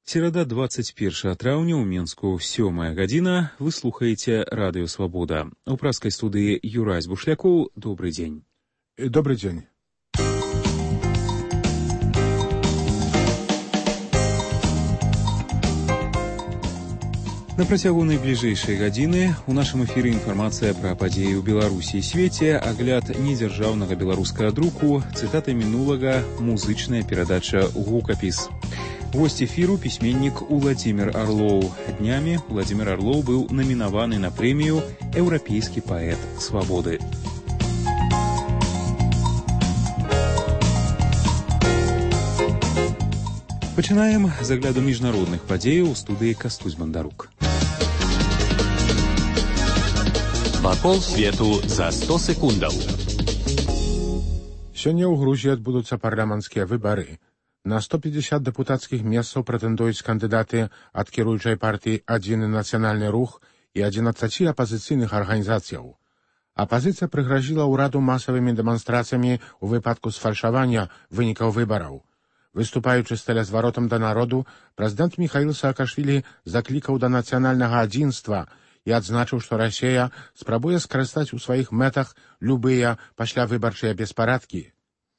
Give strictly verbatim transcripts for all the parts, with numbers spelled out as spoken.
Серада двадцать першага траўня ў Мінску сёмая гадзіна. Вы слухаеце радыё Свабода. У праскай студыі Юрась Бушлякоў. Добрый дзень. Добрый дзень. На працягу найбліжэйшай гадзіны ў нашым эфіры інфармацыя пра падзеі ў Беларусі і свеце, агляд недзяржаўнага беларускага друку, цытаты мінулага, музычная перадача «Гукапіс». Гость эфіру пісьменнік Уладзімір Арлоў. Днямі Уладзімір Арлоў быў намінаваны на прэмію «Еўрапейскі паэт свабоды». Пачынаем з агляду міжнародных падзеяў у студыі Кастусь Бандарук. Вакол свету за сто секундаў. Сёння ў Грузіі адбудуцца парламенцкія выбары. На сто пятьдесят дэпутацкіх месцаў прэтэндуюць кандыдаты ад кіруючай партыі «Адзіны нацыянальны рух» і адзінаццаці апазіцыйных арганізацыяў. Апазіцыя прыгразіла ўраду масавымі дэманстрацыямі ў выпадку сфальшавання вынікаў выбараў. Выступаючы з тэлязваротам да народу, прэзідэнт Міхаіл Саакашвілі заклікаў да нацыянальнага адзінства і адзначыў, што Расія спрабуе скарыстаць у сваіх мэтах любыя паслявыбарчыя беспарадкі.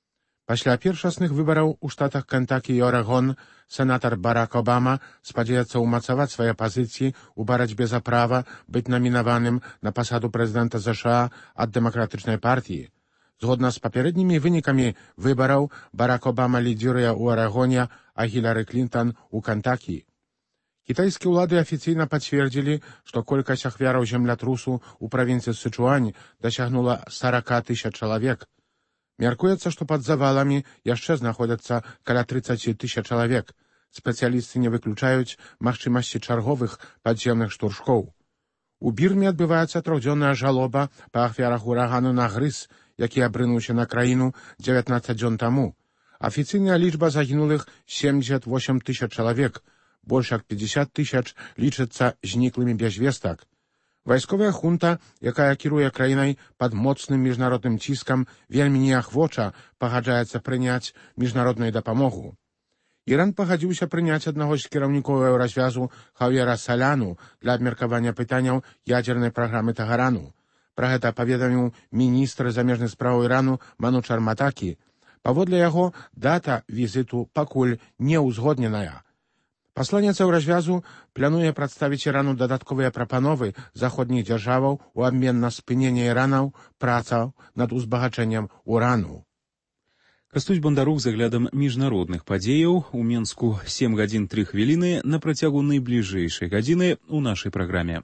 Пасля першасных выбараў у штатах Кентакі і Орэгон сенатар Барак Обама спадзяецца ўмацаваць свае пазіцыі ў барацьбе за права быць намінаваным на пасаду прэзідэнта ЗША ад дэмакратычнай партыі. Згодна з папярэднімі вынікамі выбараў, Барак Обама лідзіруе ў Орэгоне, а Гілары Клінтон у Кентакі. Кітайскія ўлады афіцыйна пацвердзілі, што колькасць ахвяраў землятрусу ў правінцыі Сычуань дасягнула сорок тысяч чалавек. Мяркуецца, што пад заваламі яшчэ знаходзяцца каля тридцать тысяч чалавек. Спецыялісты не выключаюць магчымасці чарговых падземных штуршкоў. У Бірме адбываецца трохдзённая жалоба па ахвярах урагану Нагрыз, які абрынуўся на краіну дзевятнаццаць дзён таму. Афіцыйная лічба загінулых семьдесят восемь тысяч чалавек, больш як пятьдесят тысяч лічыцца зніклымі без вестак. Вайсковая хунта, якая кіруе краінай пад моцным міжнародным ціскам, вельмі неахвоча пагаджаецца прыняць міжнародную дапамогу. Іран пагадзіўся прыняць аднаго з кіраўнікоў еўразвязу Хавьера Саляну для абмеркавання пытанняў ядзернай праграмы Тэгарану. Пра гэта паведаміў міністр замежных спраў Ірану Манучар Матакі. Паводле яго, дата візіту пакуль не ўзгодненая. Пасланец еўразвязу плануе прадставіць Ірану дадатковыя прапановы заходніх дзяржаваў у абмен на спыненне Іранаў працаў над узбагачэннем урану. Кастусь Бандарук з аглядам міжнародных падзеяў. У Мінску сем гадзін тры хвіліны на працягу найбліжэйшай гадзіны ў нашай праграме.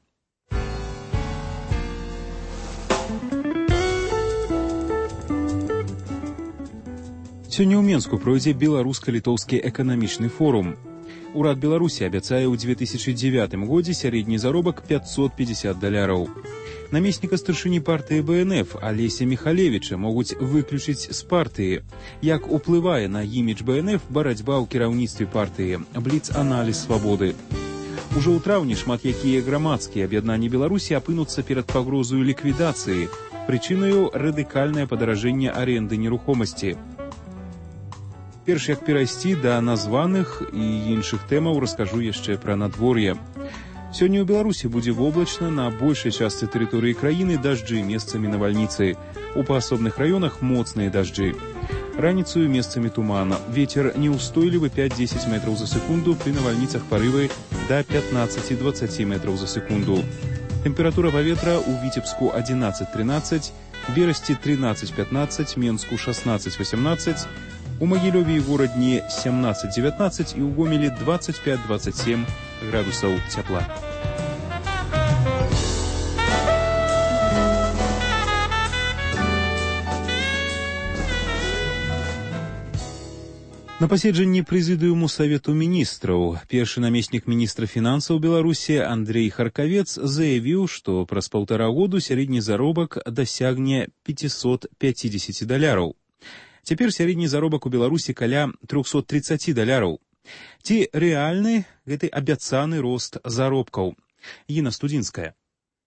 Сёння ў Мінску пройдзе беларуска-літоўскі эканамічны форум. Урад Беларусі абяцае ў две тысячы дзевятым годзе сярэдні заробак пятьсот пятьдесят даляраў. Намесніка старшыні партыі Бэ Эн Эф Алеся Міхалевіча могуць выключыць з партыі. Як уплывае на імідж Бэ Эн Эф барацьба ў кіраўніцтве партыі? Бліц-аналіз свабоды. Ужо ў траўні шмат якія грамадскія аб'яднанні Беларусі апынуцца перад пагрозаю ліквідацыі. Прычынаю радыкальнае падаражэнне арэнды нерухомасці. Перш як перайсці да названых і іншых тэмаў, раскажу яшчэ пра надвор'е. Сёння ў Беларусі будзе воблачна, на большай частцы тэрыторыі краіны дажджы, месцамі навальніцы. У паасобных раёнах моцныя дажджы. Раніцаю месцамі тумана. Вецер неўстойлівы пять-дзесяць метраў за секунду, пры навальніцах парывы да пятнадцать-двадцать метраў за секунду. Тэмпература паветра ў Віцебску одиннадцать тринадцать, Берасці тринадцать пятнадцать, Менску шестнадцать восемнадцать, у Магілёве і горадні семнадцать девятнадцать і ў Гомелі двадцать пять двадцать семь градусаў цяпла. На паседжанні прэзідыуму Савету міністраў першы намеснік міністра фінансаў Беларусі Андрей Харкавец заявіў, што праз паўтара году сярэдні заробак дасягне пятьсот пятьдесят даляраў. Цяпер сярэдні заробак у Беларусі каля триста тридцать даляраў. Ці рэальны гэты абяцаны рост заробкаў? Іна Студзінская.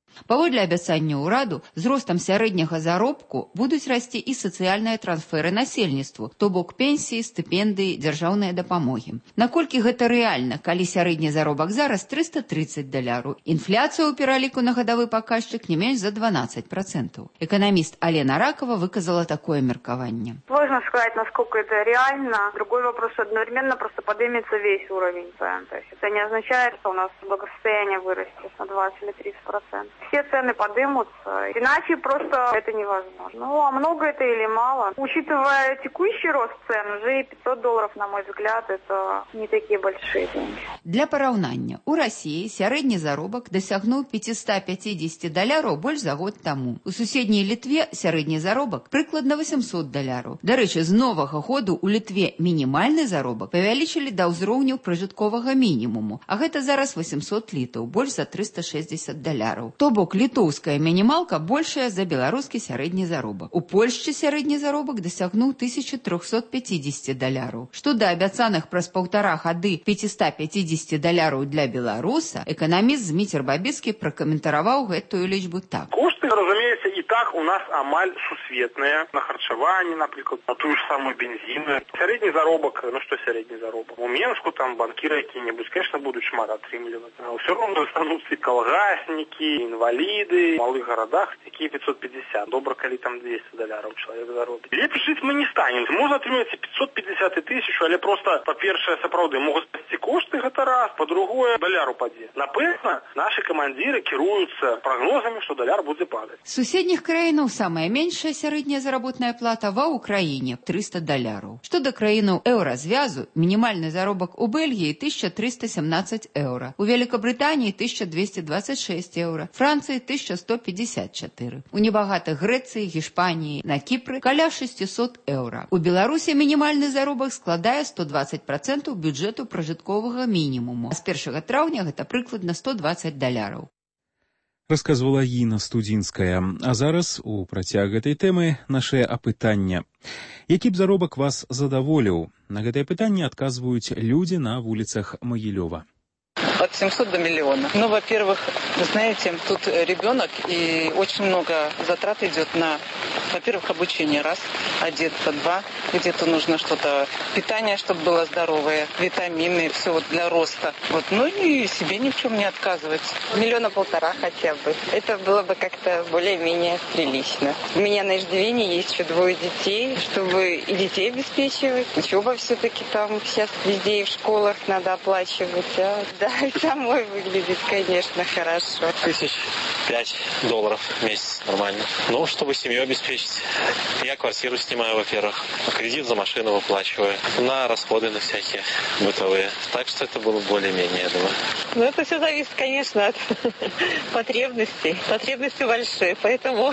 Паводле абяцання ўраду, з ростам сярэдняга заробку будуць расці і сацыяльныя трансферы насельніцтву, то бок пенсіі, стыпендыі, дзяржаўныя дапамогі. Наколькі гэта рэальна, калі сярэдні заробак зараз трыста трыццаць даляраў? Інфляцыя ў пераліку на гадавы паказчык не менш за дванадцать процентов. Экономист Алена Ракова выказала такое меркование. Сложно сказать, насколько это реально. Другой вопрос, что одновременно просто поднимется весь уровень цен. То есть это не означает, что у нас благосостояние вырастет на двадцать или тридцать процентов. Все цены поднимутся, иначе просто это невозможно. Ну, а много это или мало? Учитывая текущий рост цен, уже и пятьсот долларов, на мой взгляд, это не такие большие деньги. Для параўнання, у России сярэдні заробак дасягнуў пятьсот пятьдесят даляраў больш за год таму. У суседняй Літве сярэдні заробак прыкладна восемьсот даляраў. Дарэчы, з новага году у Літве мінімальны заробак павялічылі да ўзроўню пражытковага мінімуму, а гэта зараз восемьсот літаў, больш за триста шестьдесят даляраў. То бок літоўская мінімалка большая за беларускі сярэдні заробак. У Польшчы сярэдні заробак дасягнуў тысяча триста пятьдесят даляраў. Што да абяцаных праз паўтара гады пятьсот пятьдесят даляраў для беларуса, эканаміст Зміцер Бабіцкі пракаментаваў гэтую лічбу так. Кошты, разумеется, и так у нас амаль сусветные. На харчевание, например, на ту же самую бензину. Средний заробок, ну что средний заробок? У Менску там банкиры какие-нибудь, конечно, будут шмат отрымливать. Но все равно останутся и колгасники, и инвалиды. В малых городах такие пятьсот пятьдесят. Добро, коли там двести долларов человек заробит. Лепше жить мы не станем. Можно отрымливать пятьсот пятьдесят и тысячу, але просто, по-перше, сапраўды могут спасти кошты, это раз. По-другое, доллар упадет. Напэўна, наши командиры кируются прогнозами, что доллар будет падать. З суседніх краінаў самая меншая сярэдняя заработная плата ва Украіне триста даляраў. Што да краінаў еўразвязу, мінімальны заробак у Бельгіі тысяча триста семнадцать еўра, у Великобритании тысяча двести двадцать шесть еўра, Францыі тысяча сто пятьдесят четыре, у небагатых Грэцыі, Гішпаніі, на Кіпры каля шестьсот еўра. У Беларусі мінімальны заробак складае сто двадцать процентов бюджэту пражытковага мінімуму. А з першага траўня гэта прыкладна сто двадцать даляраў. Расказвала Іна Студзінская. А зараз у працяг гэтай тэмы нашае апытання. Які б заробак вас задаволіў? На гэтае пытанне адказваюць людзі на вуліцах Магілёва. От семисот до миллиона. Ну, во-первых, вы знаете, тут ребенок, и очень много затрат идет на, во-первых, обучение, раз, одеться, два, где-то нужно что-то, питание, чтобы было здоровое, витамины, все вот для роста. Вот. Ну и себе ни в чем не отказывать. Миллиона полтора хотя бы. Это было бы как-то более-менее прилично. У меня на иждивении есть еще двое детей, чтобы и детей обеспечивать. Учеба все-таки там сейчас везде и в школах надо оплачивать. А? Да, и самой выглядит, конечно, хорошо. Тысяч пять долларов в месяц нормально. Ну, чтобы семью обеспечить. Я квартиру снимаю, во-первых. Кредит за машину выплачиваю. На расходы на всякие бытовые. Так что это было более-менее, я думаю. Ну, это все зависит, конечно, от потребностей. Потребности большие, поэтому,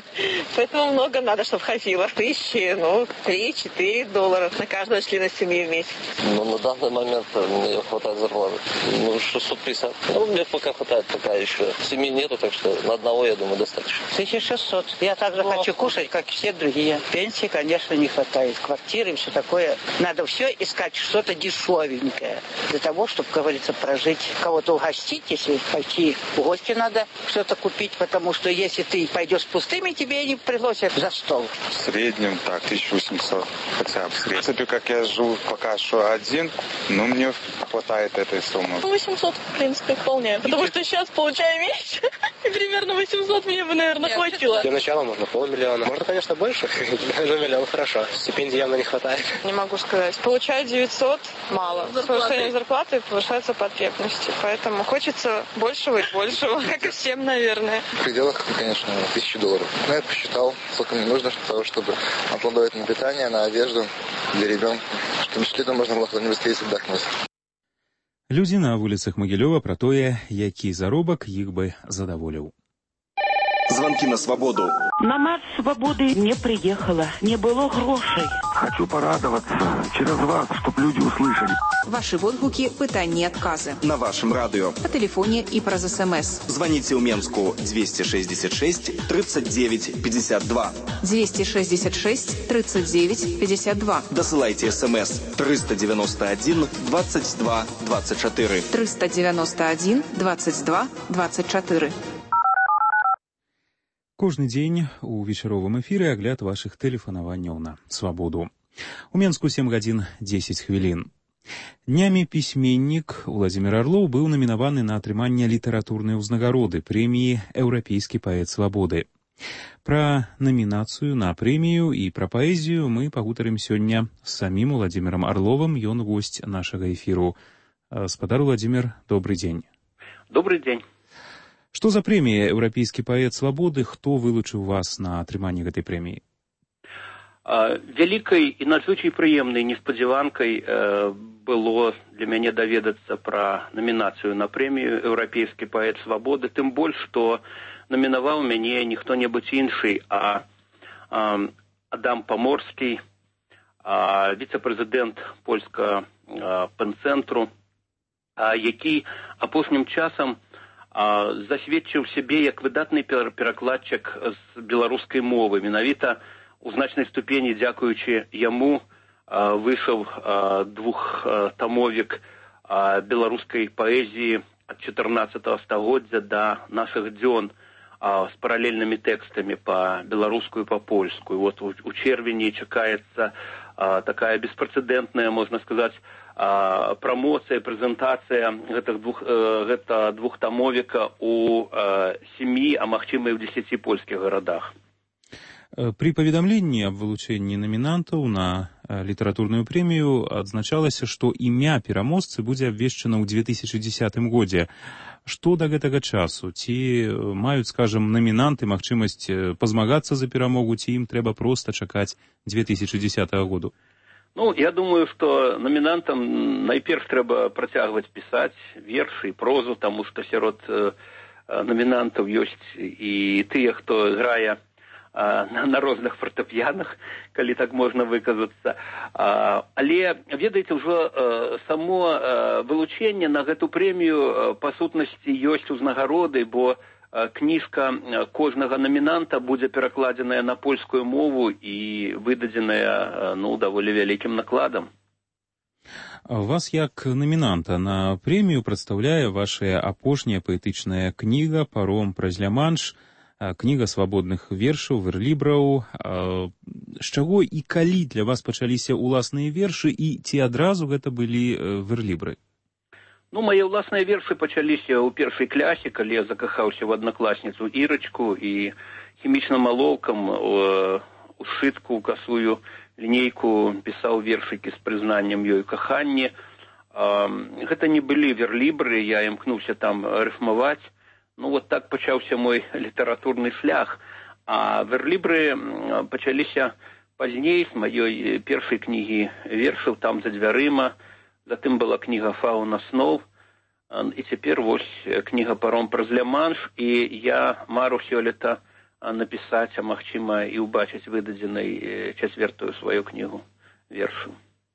поэтому много надо, чтобы хватило. Тысячи, ну, три-четыре доллара на каждого члена семьи в месяц. Ну, на данный момент мне хватает зарплаты. Ну, шестьсот пятьдесят. Ну, мне пока хватает, пока еще семьи нету, так что на одного, я думаю, достаточно. тысяча шестьсот. Я также О. хочу кушать, как и все другие. Пенсии, конечно, не хватает. Квартиры и все такое. Надо все искать что-то дешевенькое. Для того, чтобы, как говорится, прожить. Кого-то угостить, если пойти в гости надо что-то купить, потому что если ты пойдешь пустыми, тебе не пригласят за стол. В среднем, так, тысяча восемьсот хотя бы. В принципе, как я живу пока что один, но мне хватает этой суммы. восемьсот, в принципе, вполне. Потому что сейчас получаю меньше, и примерно восемьсот мне бы, наверное, хватило. Для начала можно полмиллиона. Можно, конечно, больше, но миллион хорошо. Стипендий явно не хватает. Не могу сказать. Получаю девятьсот, мало. Повышение зарплаты повышается потребности. Поэтому хочется большего и большего, как и всем, наверное. В пределах, конечно, тысячи долларов. Но я посчитал, сколько мне нужно для того, чтобы откладывать на питание, на одежду для ребенка, чтобы летом можно было куда-нибудь съездить отдохнуть. Людзі на вуліцах Магілёва пра тое, які заробак іх бы задаволіў. Звонки на свободу. На марш свободы не приехала, не было грошей. Хочу порадоваться через вас, чтобы люди услышали. Ваши водгуки, пытания и отказы. На вашем радио. По телефоне и про СМС. Звоните у Менску двести шестьдесят шесть тридцать девять пятьдесят два. двести шестьдесят шесть тридцать девять пятьдесят два. Досылайте СМС триста девяносто один двадцать два двадцать четыре. триста девяносто один двадцать два двадцать четыре. Кожны дзень у вечаровым эфіры агляд вашых тэлефанаванняў на свабоду. У Менску сем гадзін дзесяць хвілін. Днямі пісьменнік Уладзімір Арлоў быў намінаваны на атрыманне літаратурнай узнагароды прэміі «Еўрапейскі паэт свабоды». Пра намінацыю на прэмію і пра паэзію мы пагутарым сёння з самім Уладзімірам Арловым, ён госць нашага эфіру. Спадар Уладзімір, добрый дзень. Добрый дзень. Што за прэмія «Еўрапейскі паэт свабоды», хто вылучыў вас на атрыманне гэтай прэміі? Вялікай і надзвычай прыемнай неспадзяванкай было для мяне даведацца пра намінацыю на прэмію «Еўрапейскі паэт свабоды», тым больш, што намінаваў мяне не хто-небудзь іншы, а Адам Паморскі, віцэ-прэзідэнт польскага пэн-цэнтру, які апошнім часам засведчыў сябе як выдатны перакладчык з беларускай мовы. Менавіта у значнай ступені, дзякуючы яму, выйшаў двухтамовік беларускай паэзіі ад чатырнаццатага стагоддзя да нашых дзён з паралельнымі тэкстамі па-беларуску і па-польску. І вот у чэрвені чакаецца такая беспрэцэдэнтная, можна сказаць, прамоцыя, прэзентацыя гэтых двух, гэта двухтамовіка у сямі, а магчыма і ў дзесяці польскіх гарадах. Пры паведамленні аб вылучэнні намінантаў на літаратурную прэмію адзначалася, што імя пераможцы будзе абвешчана ў две тысячы дзесятым годзе. Што да гэтага часу? Ці маюць, скажам, намінанты магчымасць пазмагацца за перамогу, ці ім трэба проста чакаць две тысячы дзесятага году? Ну, я думаю, што намінантам найперш трэба працягваць пісаць вершы і прозу, таму што сярод намінантаў ёсць і тыя, хто грае на розных фартэпіянах, калі так можна выказацца. Але, ведаеце, ўжо само вылучэнне на гэту прэмію па сутнасці ёсць узнагародай, бо кніжка кожнага намінанта будзе перакладзеная на польскую мову і выдадзеная, ну, даволі вялікім накладам. Вас як намінанта на прэмію прадстаўляе вашая апошняя паэтычная кніга «Паром праз Ля-Манш», кніга свабодных вершаў, верлібраў. З чаго і калі для вас пачаліся ўласныя вершы, і ці адразу гэта былі верлібры? Ну, мае ўласныя вершы пачаліся ў першай клясе, калі я закахаўся ў аднакласніцу Ірачку і хімічным алоўкам у сшытку, у касую лінейку пісаў вершыкі з прызнаннем ёй каханні. Гэта не былі верлібры, я імкнуўся там рыфмаваць. Ну, вот так пачаўся мой літаратурны шлях. А верлібры пачаліся пазней з маёй першай кнігі вершаў «Там за дзвярыма». Затым была кніга «Фауна сноў», і цяпер вось кніга «Паром праз Ля-Манш», і я мару сёлета напісаць, а магчыма і ўбачыць выдадзенай чацвертую сваю кнігу вершаў.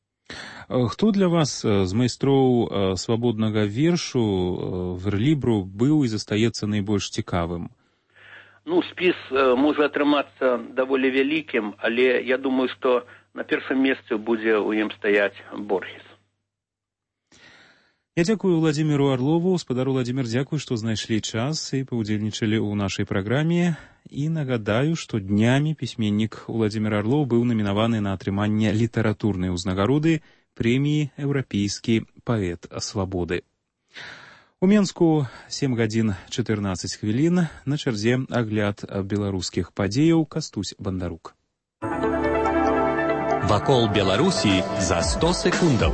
Хто для вас з майстроў свабоднага вершу, верлібру, быў і застаецца найбольш цікавым? Ну, спіс можа атрымацца даволі вялікім, але я думаю, што на першым месцы будзе ў ім стаяць Борхес. Я дзякую Уладзіміру Арлову. Спадар Уладзімір, дзякую, што знайшлі час і паўдзельнічалі ў нашай праграме. І нагадаю, што днямі пісьменнік Уладзімір Арлоў быў намінаваны на атрыманне літаратурнай узнагароды прэміі «Еўрапейскі паэт свабоды». У Менску сем гадзін чатырнаццаць хвілін. На чарзе агляд беларускіх падзеяў. Кастусь Бандарук. Вакол Беларусі за сто секундаў.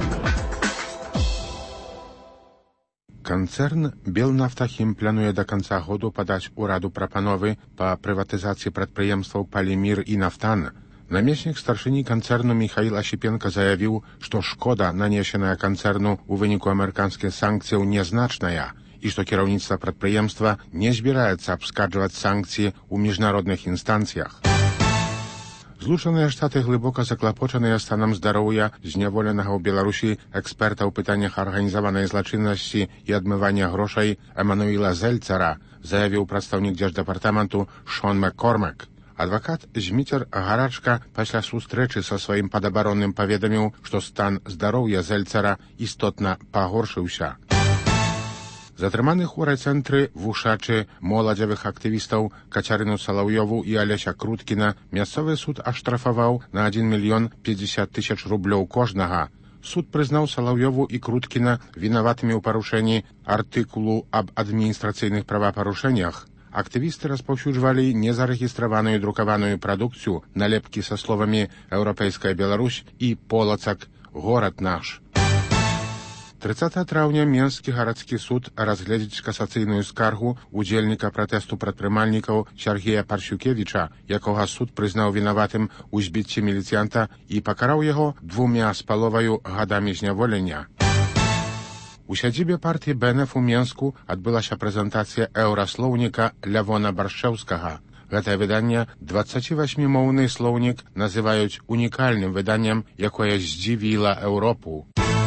Канцэрн «Белнафтахім» плануе да канца году падаць ураду прапановы па прыватызацыі прадпрыемстваў «Палімір» і «Нафтан». Намеснік старшыні канцэрну Міхаіл Асіпенка заявіў, што шкода, нанесеная канцэрну ў выніку амерыканскіх санкцыяў, нязначная, і што кіраўніцтва прадпрыемства не збіраецца абскарджваць санкцыі ў міжнародных інстанцыях. Злучаныя Штаты глыбока заклапочаныя станам здароўя зняволенага ў Беларусі эксперта ў пытаннях арганізаванай злачыннасці і адмывання грошай Эмануіла Зельцара, заявіў прадстаўнік дзярждэпартаменту Шон Маккормак. Адвакат Зміцер Гарачка пасля сустрэчы са сваім падабаронным паведаміў, што стан здароўя Зельцара істотна пагоршыўся. Затрыманых у райцэнтры вушачы моладзевых актывістаў Кацярыну Салаўёву і Алеся Круткіна мясцовы суд аштрафаваў на адзін мільён пятьдесят тысяч рублёў кожнага. Суд прызнаў Салаўёву і Круткіна вінаватымі ў парушэнні артыкулу аб адміністрацыйных правапарушэннях. Актывісты распаўсюджвалі незарэгістраваную друкаваную прадукцыю, налепкі са словамі «Еўрапейская Беларусь» і «Полацак. Горад наш». трыццатага траўня Менскі гарадскі суд разгледзіць касацыйную скаргу удзельніка пратэсту прадпрымальнікаў Сергея Парсюкевіча, якога суд прызнаў вінаватым у збіцці міліцыянта і пакараў яго двумя з паловаю гадамі зняволення. У сядзібе партыі БНФ у Менску адбылася прэзентацыя еўраслоўніка Лявона Баршчэўскага. Гэтае выданне дваццацівасьмімоўны слоўнік называюць унікальным выданнем, якое здзівіла Еўропу.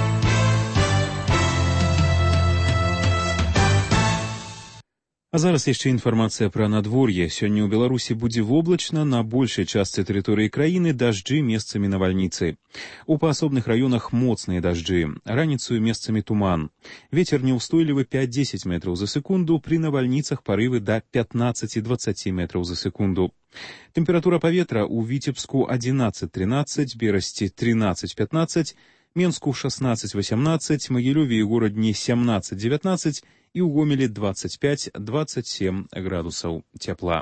А зараз яшчэ інфармацыя пра надвор'е. Сёння ў Беларусі будзе воблачна, на большай частцы тэрыторыі краіны дажджы, месцамі навальніцы. У паасобных раёнах моцныя дажджы, раніцаю месцамі туман. Вецер няўстойлівы пяць-дзесяць метраў за секунду, пры навальніцах парывы да пятнаццаць-дваццаць метраў за секунду. Тэмпература паветра ў Віцебску адзінаццаць-трынаццаць, Берасці трынаццаць-пятнаццаць, Менску шаснаццаць-васямнаццаць, Магілёве і горадні сямнаццаць-дзевятнаццаць і ў Гомелі дваццаць пяць - дваццаць сем градусаў цяпла.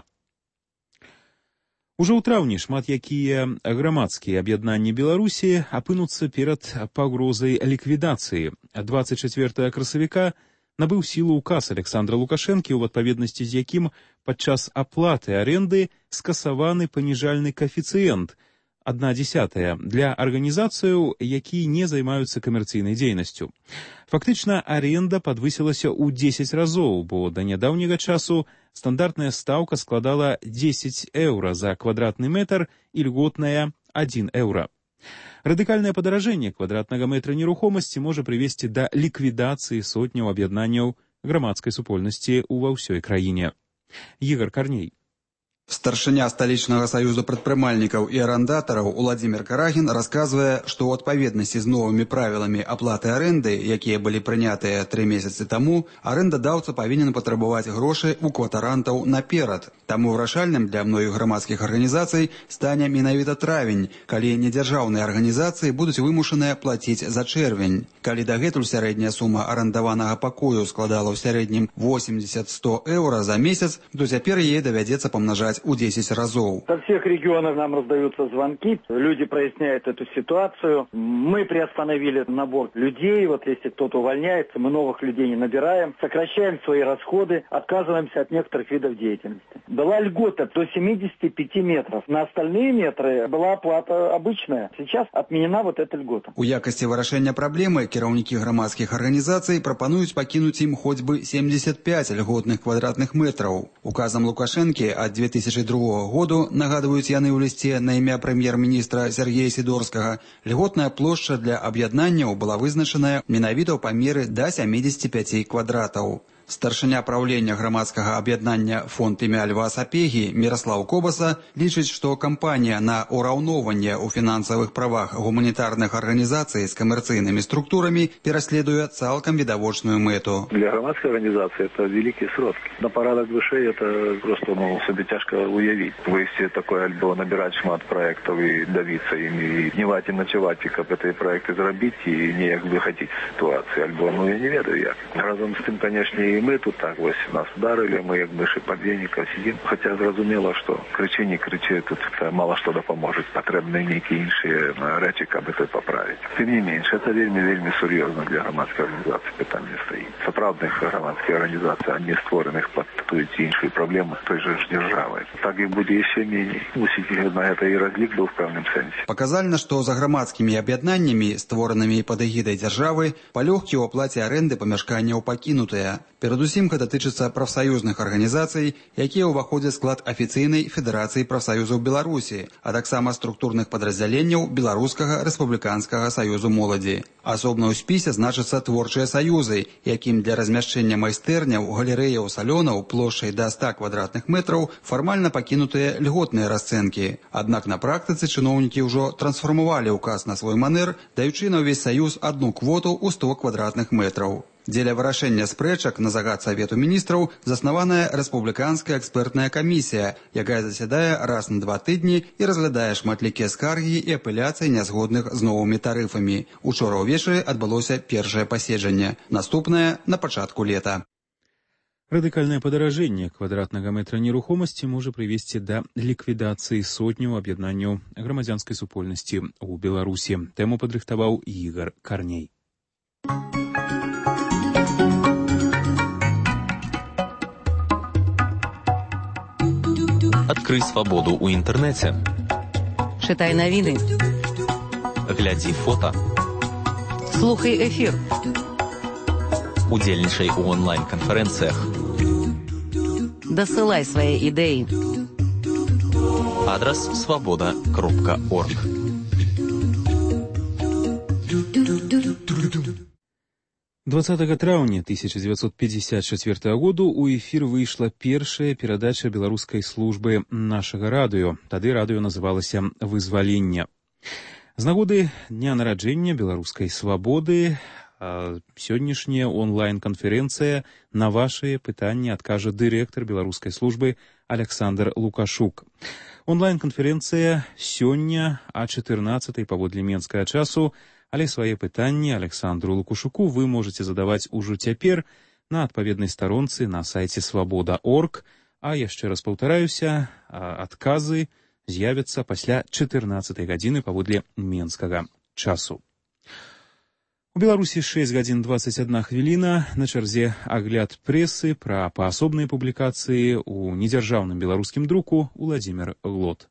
Ужо ў траўні шмат якія грамадскія аб'яднанні Беларусі апынуцца перад пагрозай ліквідацыі. дваццаць чацвёртага красавіка набыў сілу ўказ Александра Лукашэнкі, у адпаведнасці з якім падчас аплаты арэнды скасаваны паніжальны каэфіцыент адна дзесятая для арганізацыяў, якія не займаюцца камерцыйнай дзейнасцю. Фактычна, аренда падвысілася ў дзесяць разоў, бо да нядаўняга часу стандартная стаўка складала дзесяць еўра за квадратны метр і льготная адзін еўра. Радыкальнае падаражэнне квадратнага метра нерухомасці можа прывесці да ліквідацыі сотняў аб'яднанняў грамадскай супольнасці ува ўсёй краіне. Ігор Карней. Старшыня сталічнага саюзу прадпрымальнікаў і арандатараў Уладзімір Карагін расказвае, што ў адпаведнасці з новымі правіламі аплаты арэнды, якія былі прынятыя тры месяцы таму, арэндадаўца павінен патрабаваць грошы ў кватарантаў наперад. Таму вырашальным для многіх грамадскіх арганізацый стане менавіта травень, калі недзяржаўныя арганізацыі будуць вымушаныя плаціць за чэрвень. Калі дагэтуль сярэдняя сума арандаванага пакою складала ў сярэднім восемьдесят - сто еўра за месяц, то цяпер яе давядзецца памнажаць у десять разов. Со всех регионов нам раздаются звонки, люди проясняют эту ситуацию. Мы приостановили набор людей, вот если кто-то увольняется, мы новых людей не набираем, сокращаем свои расходы, отказываемся от некоторых видов деятельности. Была льгота до семидесяти пяти метров. На остальные метры была оплата обычная. Сейчас отменена вот эта льгота. У якасці вырашэння праблемы кіраўнікі грамадскіх арганізацый прапануюць пакінуць ім хоць бы семьдесят пять льготных квадратных метраў. Указам Лукашэнкі ад две тысячи другого году, нагадваюць яны ў лісце на імя прэм'ер-міністра Сергея Сідорскага, льготная плошча для аб'яднанняў была вызначаная менавіта ў памеры да семидесяти пяти квадратаў. Старшыня праўлення грамадскага аб'яднання фонд імя Льва Сапегі Міраслаў Кобаса лічыць, што кампанія на ўраўноўванне ў фінансавых правах гуманітарных арганізацый з камерцыйнымі структурамі пераследуе цалкам відавочную мэту. Для громадской организации это великие сродки. На порядок выше это просто, ну, себе тяжко уявить. Вывести такой альбо, набирать шмат проектов и давиться ими, и дневать и ночевать, и как эти проекты заробить, и не як выходить из ситуации. Альбо, ну, я не ведаю як. Разом с тем, конечно, и мы тут так ось нас ударили, мы як мыши подвійника сидим. Хотя зрозуміло, що кричи, не кричи, тут мало що допоможе. Потрібні які інші речі, аби це поправити. Тим не менше, це вельми-вельми серйозно для громадської організації питання стоїть. Справдних громадських організацій, а не створених під інші проблеми той же ж держави. Так і буде ще менше. Мусить на це і розлік був в певному сенсі. Показальна, що за громадськими об'єднаннями, створеними під егідою держави, палёгкі ў аплаце аренды памяшканняў пакінутыя. Перадусім гэта тычыцца прафсаюзных арганізацый, якія ўваходзяць склад афіцыйнай Федэрацыі прафсаюзаў Беларусі, а таксама структурных падраздзяленняў Беларускага рэспубліканскага саюзу моладзі. Асобна ў спісе значацца творчыя саюзы, якім для размяшчэння майстэрняў, галерэяў, салёнаў плошчай да ста квадратных метраў фармальна пакінутыя льготныя расцэнкі. Аднак на практыцы чыноўнікі ўжо трансфармавалі ўказ на свой манер, даючы на ўвесь саюз адну квоту ў сто квадратных метраў. Дзеля вырашэння спрэчак на загад Савету міністраў заснаваная рэспубліканская экспертная камісія, якая засядае раз на два тыдні і разглядае шматлікія скаргі і апеляцыі нязгодных з новымі тарыфамі. Учора ўвечары адбылося першае паседжанне, наступнае на пачатку лета. Радыкальнае падаражэнне квадратнага метра нерухомасці можа прывесці да ліквідацыі сотняў аб'яднанняў грамадзянскай супольнасці ў Беларусі. Тэму падрыхтаваў Ігар Карней. Адкрый свабоду ў інтэрнэце. Чытай навіны. Глядзі фота. Слухай эфір. Удзельнічай у онлайн-канферэнцыях. Дасылай свае ідэі. Адрас свабода кропка орг. двадцатага траўня тысяча дзевяцьсот пятьдесят четвёртого году у эфір выйшла першая перадача беларускай службы нашага радыё. Тады радыё называлася «Вызваленне». З нагоды дня нараджэння беларускай свабоды сённяшняя онлайн-канферэнцыя на вашыя пытанні адкажа дырэктар беларускай службы Александр Лукашук. Онлайн-канферэнцыя сёння а чатырнаццатай паводле менскага часу, але свае пытанні Александру Лукашуку вы можете задаваць ужо цяпер на адпаведнай старонцы на сайце свабода кропка орг, а яшчэ раз паўтараюся, адказы з'явяцца пасля чатырнаццатай гадзіны паводле менскага часу. У Беларусі шэсць гадзін дваццаць адна хвіліна, на чарзе агляд прэсы пра паасобныя публікацыі ў недзяржаўным беларускім друку Уладзімір Глот.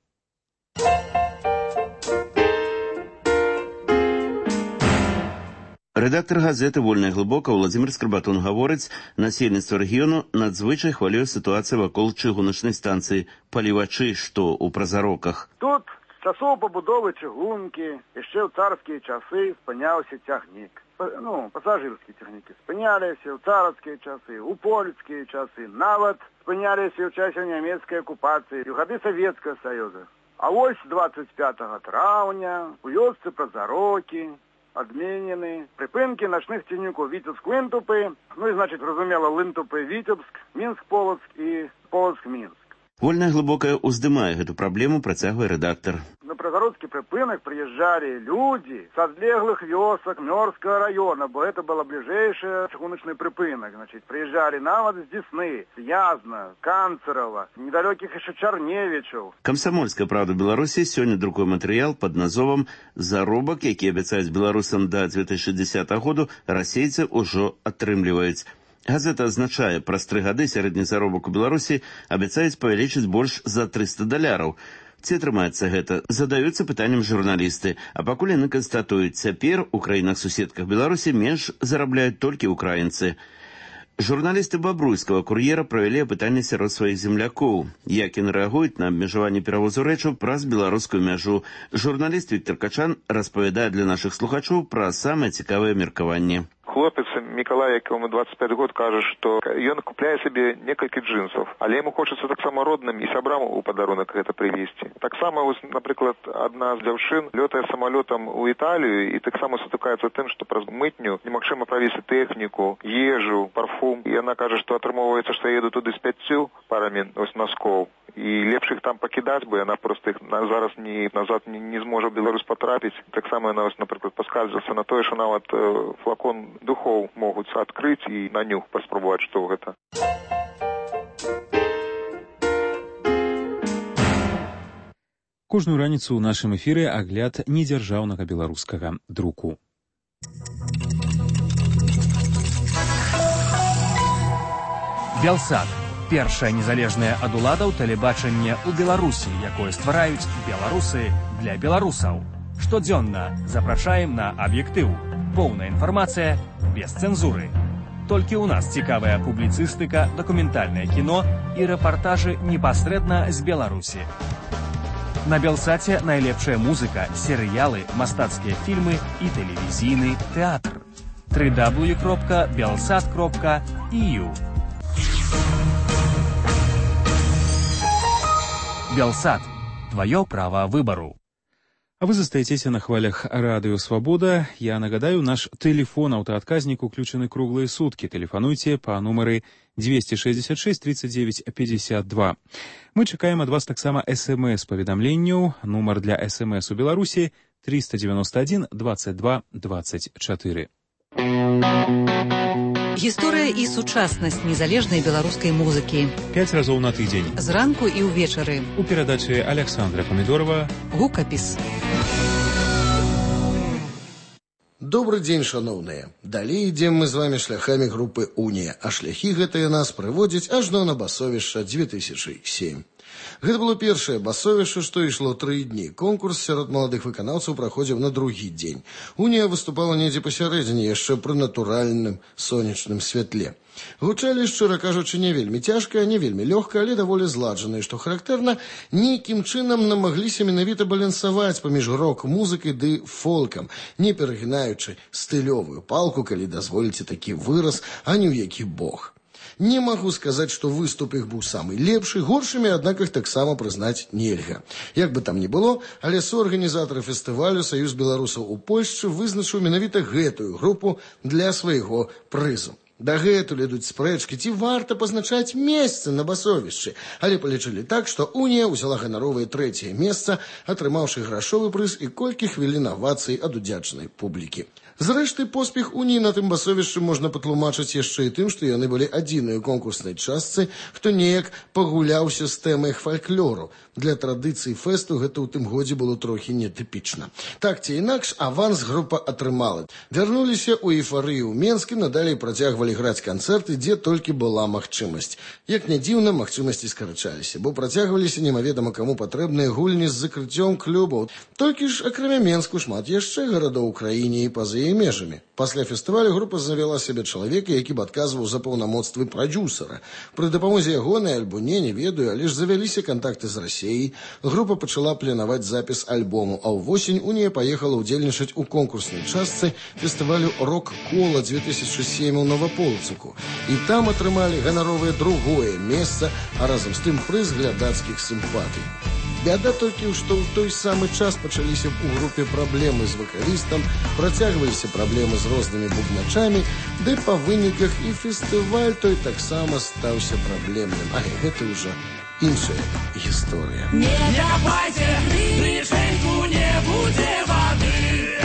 Рэдактар газеты «Вольная глыбока» Владзімір Скрыбатун гаворыць, насельніцтва рэгіёну надзвычай хвалюе сітуацыя вакол чыгуначнай станцыі «Палівачы», што ў Празароках. Тут з часоў пабудовы чыгункі яшчэ ў царскія часы спыняўся цягнік. Ну, пасажырскія цягнікі спыняліся ў царскія часы, у польскія часы, нават спыняліся ў часе нямецкай акупацыі, у гады Савецкага Саюза. А вось дваццаць пятага траўня у вёсцы Празарокі адменены прыпынкі начных цягнікоў Віцебск-Лынтупы, ну і, значыць, разумела, Лынтупы-Віцебск, Мінск-Полацк і Полацк-Мінск. Вольная глыбокая уздымае гэту праблему, працягвае рэдактар. На празародскі прыпынак прыязджалі людзі з адлеглых вёсак Мёрскага раёна, бо гэта была бліжэйшая чыгуначны прыпынак. Значыць, прыязджалі нават з Дзесны, з Язна, Канцарава, недалёкіх яшчэ Чарневічаў. Камсамольская правда Беларусі сёння друкуе матэрыял пад назовам «Заробак, які абяцаюць беларусам да дзве тысячы дзесятага году, расейцы ўжо атрымліваюць». Газета азначае, праз тры гады сярэдні заробак у Беларусі абяцаюць павялічыць больш за трыста даляраў. Ці атрымаецца гэта? Задаюцца пытаннем журналісты, а пакуль яны канстатуюць, цяпер у краінах-суседках Беларусі менш зарабляюць толькі ўкраінцы. Журналісты бабруйскага кур'ера правялі апытанне сярод сваіх землякоў. Як яны рэагуюць на абмежаванне перавозу рэчаў праз беларускую мяжу? Журналіст Віктор Качан распавядае для нашых слухачоў пра самае цікавае меркаванне. Хлопец Мікалай, якому двадцать пять год, кажа, што ён купляе сабе некалькі джинсов, але яму хочацца таксама родным і сябрам у падарунак гэта прывезці. Таксама, вось, напрыклад, адна з дзяўчын лётае самалётам у Італію і таксама сутыкаецца тым, што праз мытню немагчыма правезці тэхніку, ежу, парфум. І яна кажа, што атрымоўваецца, што еду туды з пяццю парамі ось носкоў. І лепш іх там пакідаць, бо яна проста іх зараз ні назад не, не зможа ў Беларусь патрапіць. Таксама яна, ось, напрыклад, паскардзілася на тое, што нават э, флакон духоў могуць адкрыць і на нюх паспрабаваць, што гэта. Кожную раніцу ў нашым эфіры агляд недзяржаўнага беларускага друку. Белсат. Першае незалежнае ад уладаў тэлебачанне ў Беларусі, якое ствараюць беларусы для беларусаў. Штодзённа запрашаем на аб'ектыў. Поўная інфармацыя без цэнзуры. Толькі ў нас цікавая публіцыстыка, дакументальнае кіно і рэпартажы непасрэдна з Беларусі. На Белсаце найлепшая музыка, серыялы, мастацкія фільмы і тэлевізійны тэатр. дабл ю дабл ю дабл ю кропка белсат кропка і ю. Белсат. Твоё право выбору. А вы застаецеся на хвалях радыё «Свабода». Я нагадаю, наш тэлефон аўтаадказнік уключаны круглыя суткі. Тэлефануйце па нумары двести шестьдесят шесть тридцать девять пятьдесят два. Мы чакаем ад вас таксама эс-эм-эс-паведамленняў. Нумар для эс-эм-эс у Беларусі триста девяносто один двадцать два двадцать четыре. Гісторыя і сучаснасць незалежнай беларускай музыкі. Пяць разоў на тыдзень. Зранку і ўвечары. У перадачы Александра Памідорова. Гукапіс. Добрый дзень, шановныя. Далей ідзем мы з вами шляхамі групы «Унія», а шляхі гэтыя нас прыводзяць аж до на басовішча две тысячи сем. Гэта было першае басовішча, што ішло тры дні. Конкурс сярод маладых выканаўцаў праходзіў на другі дзень. «Унія» выступала недзе пасярэдзіне, яшчэ пры натуральным сонечным святле. Гучалі, шчыра кажучы, не вельмі цяжка, не вельмі лёгка, але даволі зладжана, і што характэрна, нейкім чынам намагліся менавіта балансаваць паміж рок-музыкай ды фолкам, не перагінаючы стылёвую палку, калі дазволіце такі выраз, а ні ў які бог. Не магу сказаць, што выступ іх быў самы лепшы, горшымі, аднак іх таксама прызнаць нельга. Як бы там ні было, але суарганізатары фестывалю «Саюз беларусаў у Польшчы» вызначыў менавіта гэтую групу для свайго прызу. Дагэтуль ідуць спрэчкі, ці варта пазначаць месца на басовішчы, але палічылі так, што «Унія» ўзяла ганаровае трэцяе месца, атрымаўшы грашовы прыз і колькі хвілін авацый ад удзячнай публікі. Зрэшты, поспех «Уніі» на тым басовішчы можна патлумачыць яшчэ і тым, што яны былі адзінай у конкурснай частцы, хто неяк пагуляўся з тэмай фальклору. Для традыцыі фэсту гэта ў тым годзе было трохі нетыпічна. Так ці інакш, аванс група атрымала. Вярнуліся ў эйфарыю ў Менскі, надалей працягвалі граць канцэрты, дзе толькі была магчымасць. Як не дзіўна, магчымасці скарачаліся, бо працягваліся немаведама каму патрэбныя гульні з закрыццём клубаў. Толькі ж, акрамя Менску, шмат яшчэ гарадоў у краіне і па-за яе межамі. Пасля фестывалю група завяла сябе чалавека, які б адказваў за паўнамоцтвы прадзюсара. Пры дапамозе ягонай альбо не, не ведаю, але ж завяліся кантакты з Расіяй. Група пачала планаваць запіс альбому, а ўвосень «Унія» паехала ўдзельнічаць у конкурснай частцы фестывалю «Рок-кола» две тысячи сем у Новополцуку. І там атрымалі ганаровае другое месца, а разам з тым прыз глядацкіх сімпатый. Бяда толькі, што ў той самы час пачаліся ў групе праблемы з вакалістам, працягваліся праблемы з рознымі бубначамі, ды па выніках і фестываль той таксама стаўся праблемным. Але гэта ўжо іншая гісторыя. Не капайце, нічэньку не будзе вады.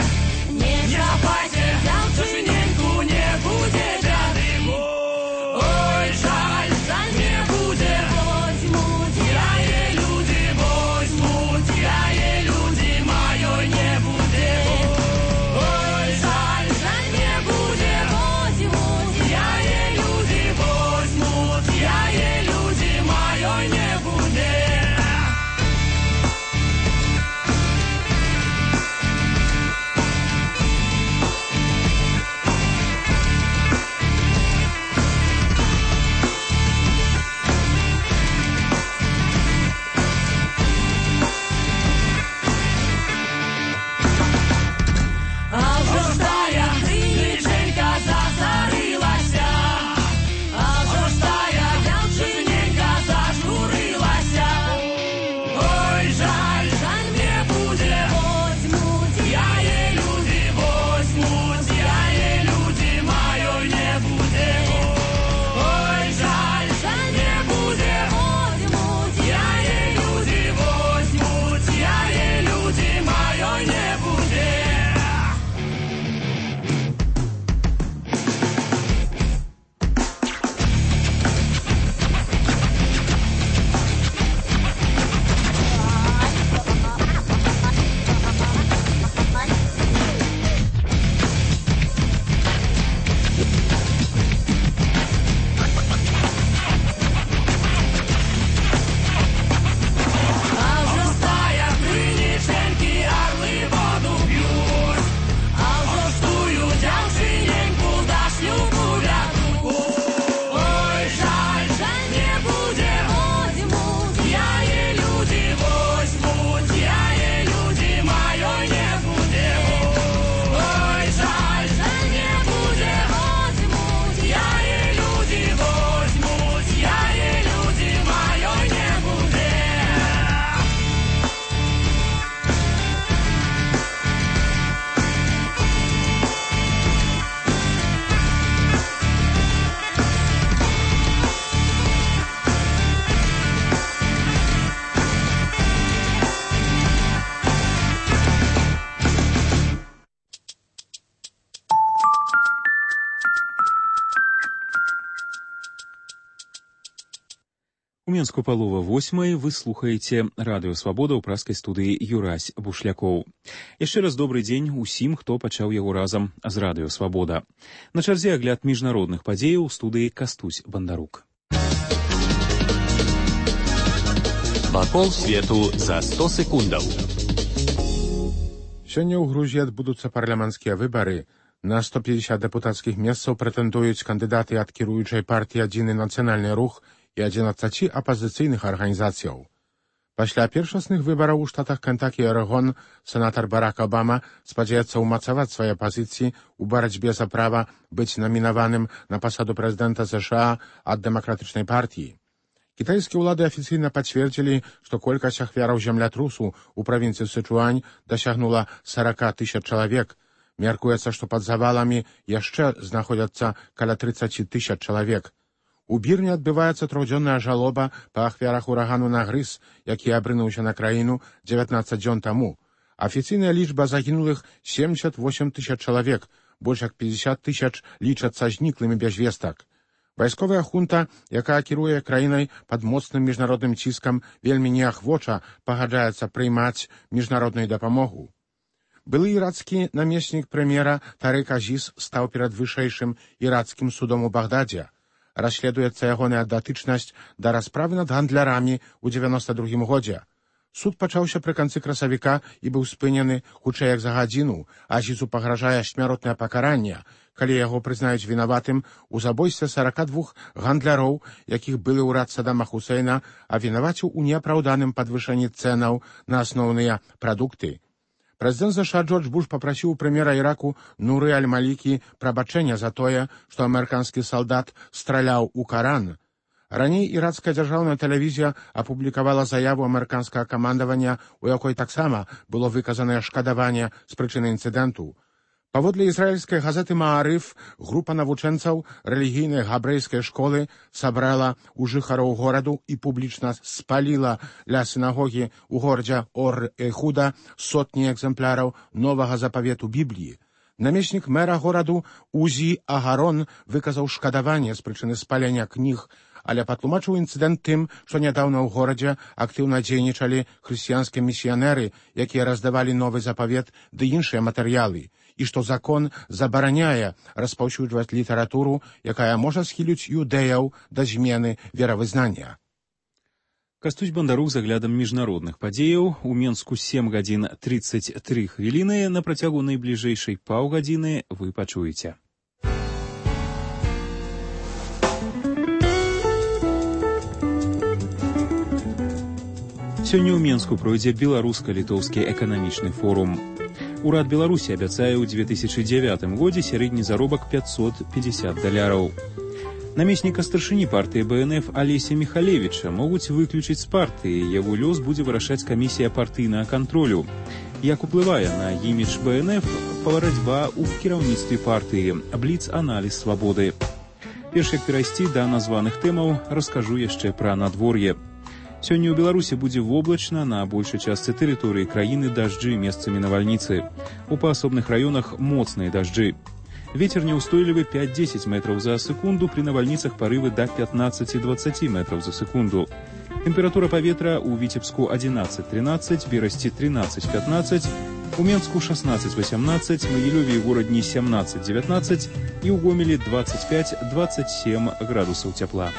Не капайце, зашыненьку не будзе бяды. Ой, жаль, жаль не будзе. Возьму тірае люди, возьму тірае люди, маёй не будзе. Ой, жаль, жаль не будзе. Возьму тірае люди, возьму тірае люди, маёй не будзе. У Менску палова восьмай вы слухаеце радыё Свабода ў праскай студыі Юрась Бушлякоў. Яшчэ раз добры дзень усім, хто пачаў яго разам з радыё Свабода. На чарзе агляд міжнародных падзеяў у студыі Кастусь Бандарук. Вакол свету за сто секундаў. Сёння ў Грузіі адбудуцца парламенцкія выбары. На сто пятьдесят дэпутацкіх месцаў прэтэндуюць кандыдаты ад кіруючай партыі «Адзіны нацыянальны рух» і адзінаццаці апазіцыйных арганізацыяў. Пасля першасных выбараў у штатах Кентакі і Арэгон сенатар Барак Обама спадзяецца ўмацаваць свае пазіцыі ў барацьбе за права быць намінаваным на пасаду прэзідэнта США ад дэмакратычнай партыі. Кітайскія ўлады афіцыйна пацвердзілі, што колькасць ахвяраў землятрусу ў правінцыі Сычуань дасягнула сорок тысяч чалавек. Мяркуецца, што пад заваламі яшчэ знаходзяцца каля тридцать тысяч чалавек. У Бірме адбываецца трохдзённая жалоба па ахвярах урагану Нагрыз, які абрынуўся на краіну дзевятнаццаць дзён таму. Афіцыйная лічба загінулых семьдесят восемь тысяч чалавек, больш як пятьдесят тысяч лічацца зніклымі без вестак. Вайсковая хунта, якая кіруе краінай пад моцным міжнародным ціскам, вельмі неахвоча пагаджаецца прыймаць міжнародную дапамогу. Былы ірацкі намеснік прэм'ера Тарык Азіз стаў перад вышэйшым ірацкім судом у Багдадзе. Расследуецца ягоная датычнасць да расправы над гандлярамі ў дзевяноста другім годзе. Суд пачаўся пры канцы красавіка і быў спынены хутчэй як за гадзіну. Азізу пагражае смяротнае пакаранне, калі яго прызнаюць вінаватым у забойстве сорока двух гандляроў, якіх былы ўрад Саддама Хусейна абвінаваціў у неапраўданым падвышэнні цэнаў на асноўныя прадукты. Прэзідэнт ЗША Джордж Буш папрасіў у прэм'ера Іраку Нуры Аль-Малікі прабачэння за тое, што амерыканскі салдат страляў у Каран. Раней ірацкая дзяржаўная тэлевізія апублікавала заяву амерыканскага камандавання, у якой таксама было выказанае шкадаванне з прычыны інцыдэнту. Паводле ізраільскай газеты «Маарыф», група навучэнцаў рэлігійнай габрэйскай школы сабрала ў жыхароў гораду і публічна спаліла ля сінагогі ў горадзе Ор-Эхуда сотні экземпляраў новага запавету Бібліі. Намеснік мэра гораду Узі Агарон выказаў шкадаванне з прычыны спалення кніг, але патлумачыў інцыдэнт тым, што нядаўна ў горадзе актыўна дзейнічалі хрысціянскія місіянеры, якія раздавалі новы запавет ды іншыя матэрыялы, і што закон забараняе распаўсюджваць літаратуру, якая можа схіліць юдэяў да змены веравызнання. Кастусь Бандарук з аглядам міжнародных падзеяў. У Менску сем гадзін тридцать три хвіліны. На працягу найбліжэйшай паўгадзіны вы пачуеце. Сёння ў Менску пройдзе беларуска-літоўскі эканамічны форум. Урад Беларусі абяцае ў две тысячы дзевятым годзе сярэдні заробак пятьсот пятьдесят даляраў. Намесніка старшыні партыі Бэ Эн Эф Алеся Міхалевіча могуць выключыць з партыі. Яго лёс будзе вырашаць камісія партыйнага кантролю. Як уплывае на імідж Бэ Эн Эф барацьба ў кіраўніцтве партыі, бліц-аналіз Свабоды. Перш як перайсці да названых тэмаў, раскажу яшчэ пра надвор'е. Сёння ў Беларусі будзе воблачна, на большай частцы тэрыторыі краіны дажджы, месцамі навальніцы. У паасобных раёнах моцныя дажджы. Вецер няўстойлівы пять-десять метраў за секунду, пры навальніцах парывы да пятнадцать-двадцать метраў за секунду. Тэмпература паветра ў Віцебску одиннадцать-тринадцать, Берасці тринадцать-пятнадцать, у Менску шестнадцать-восемнадцать, Магілёве і горадні семнадцать-девятнадцать і ў Гомелі двадцать пять-двадцать семь градусаў цяпла.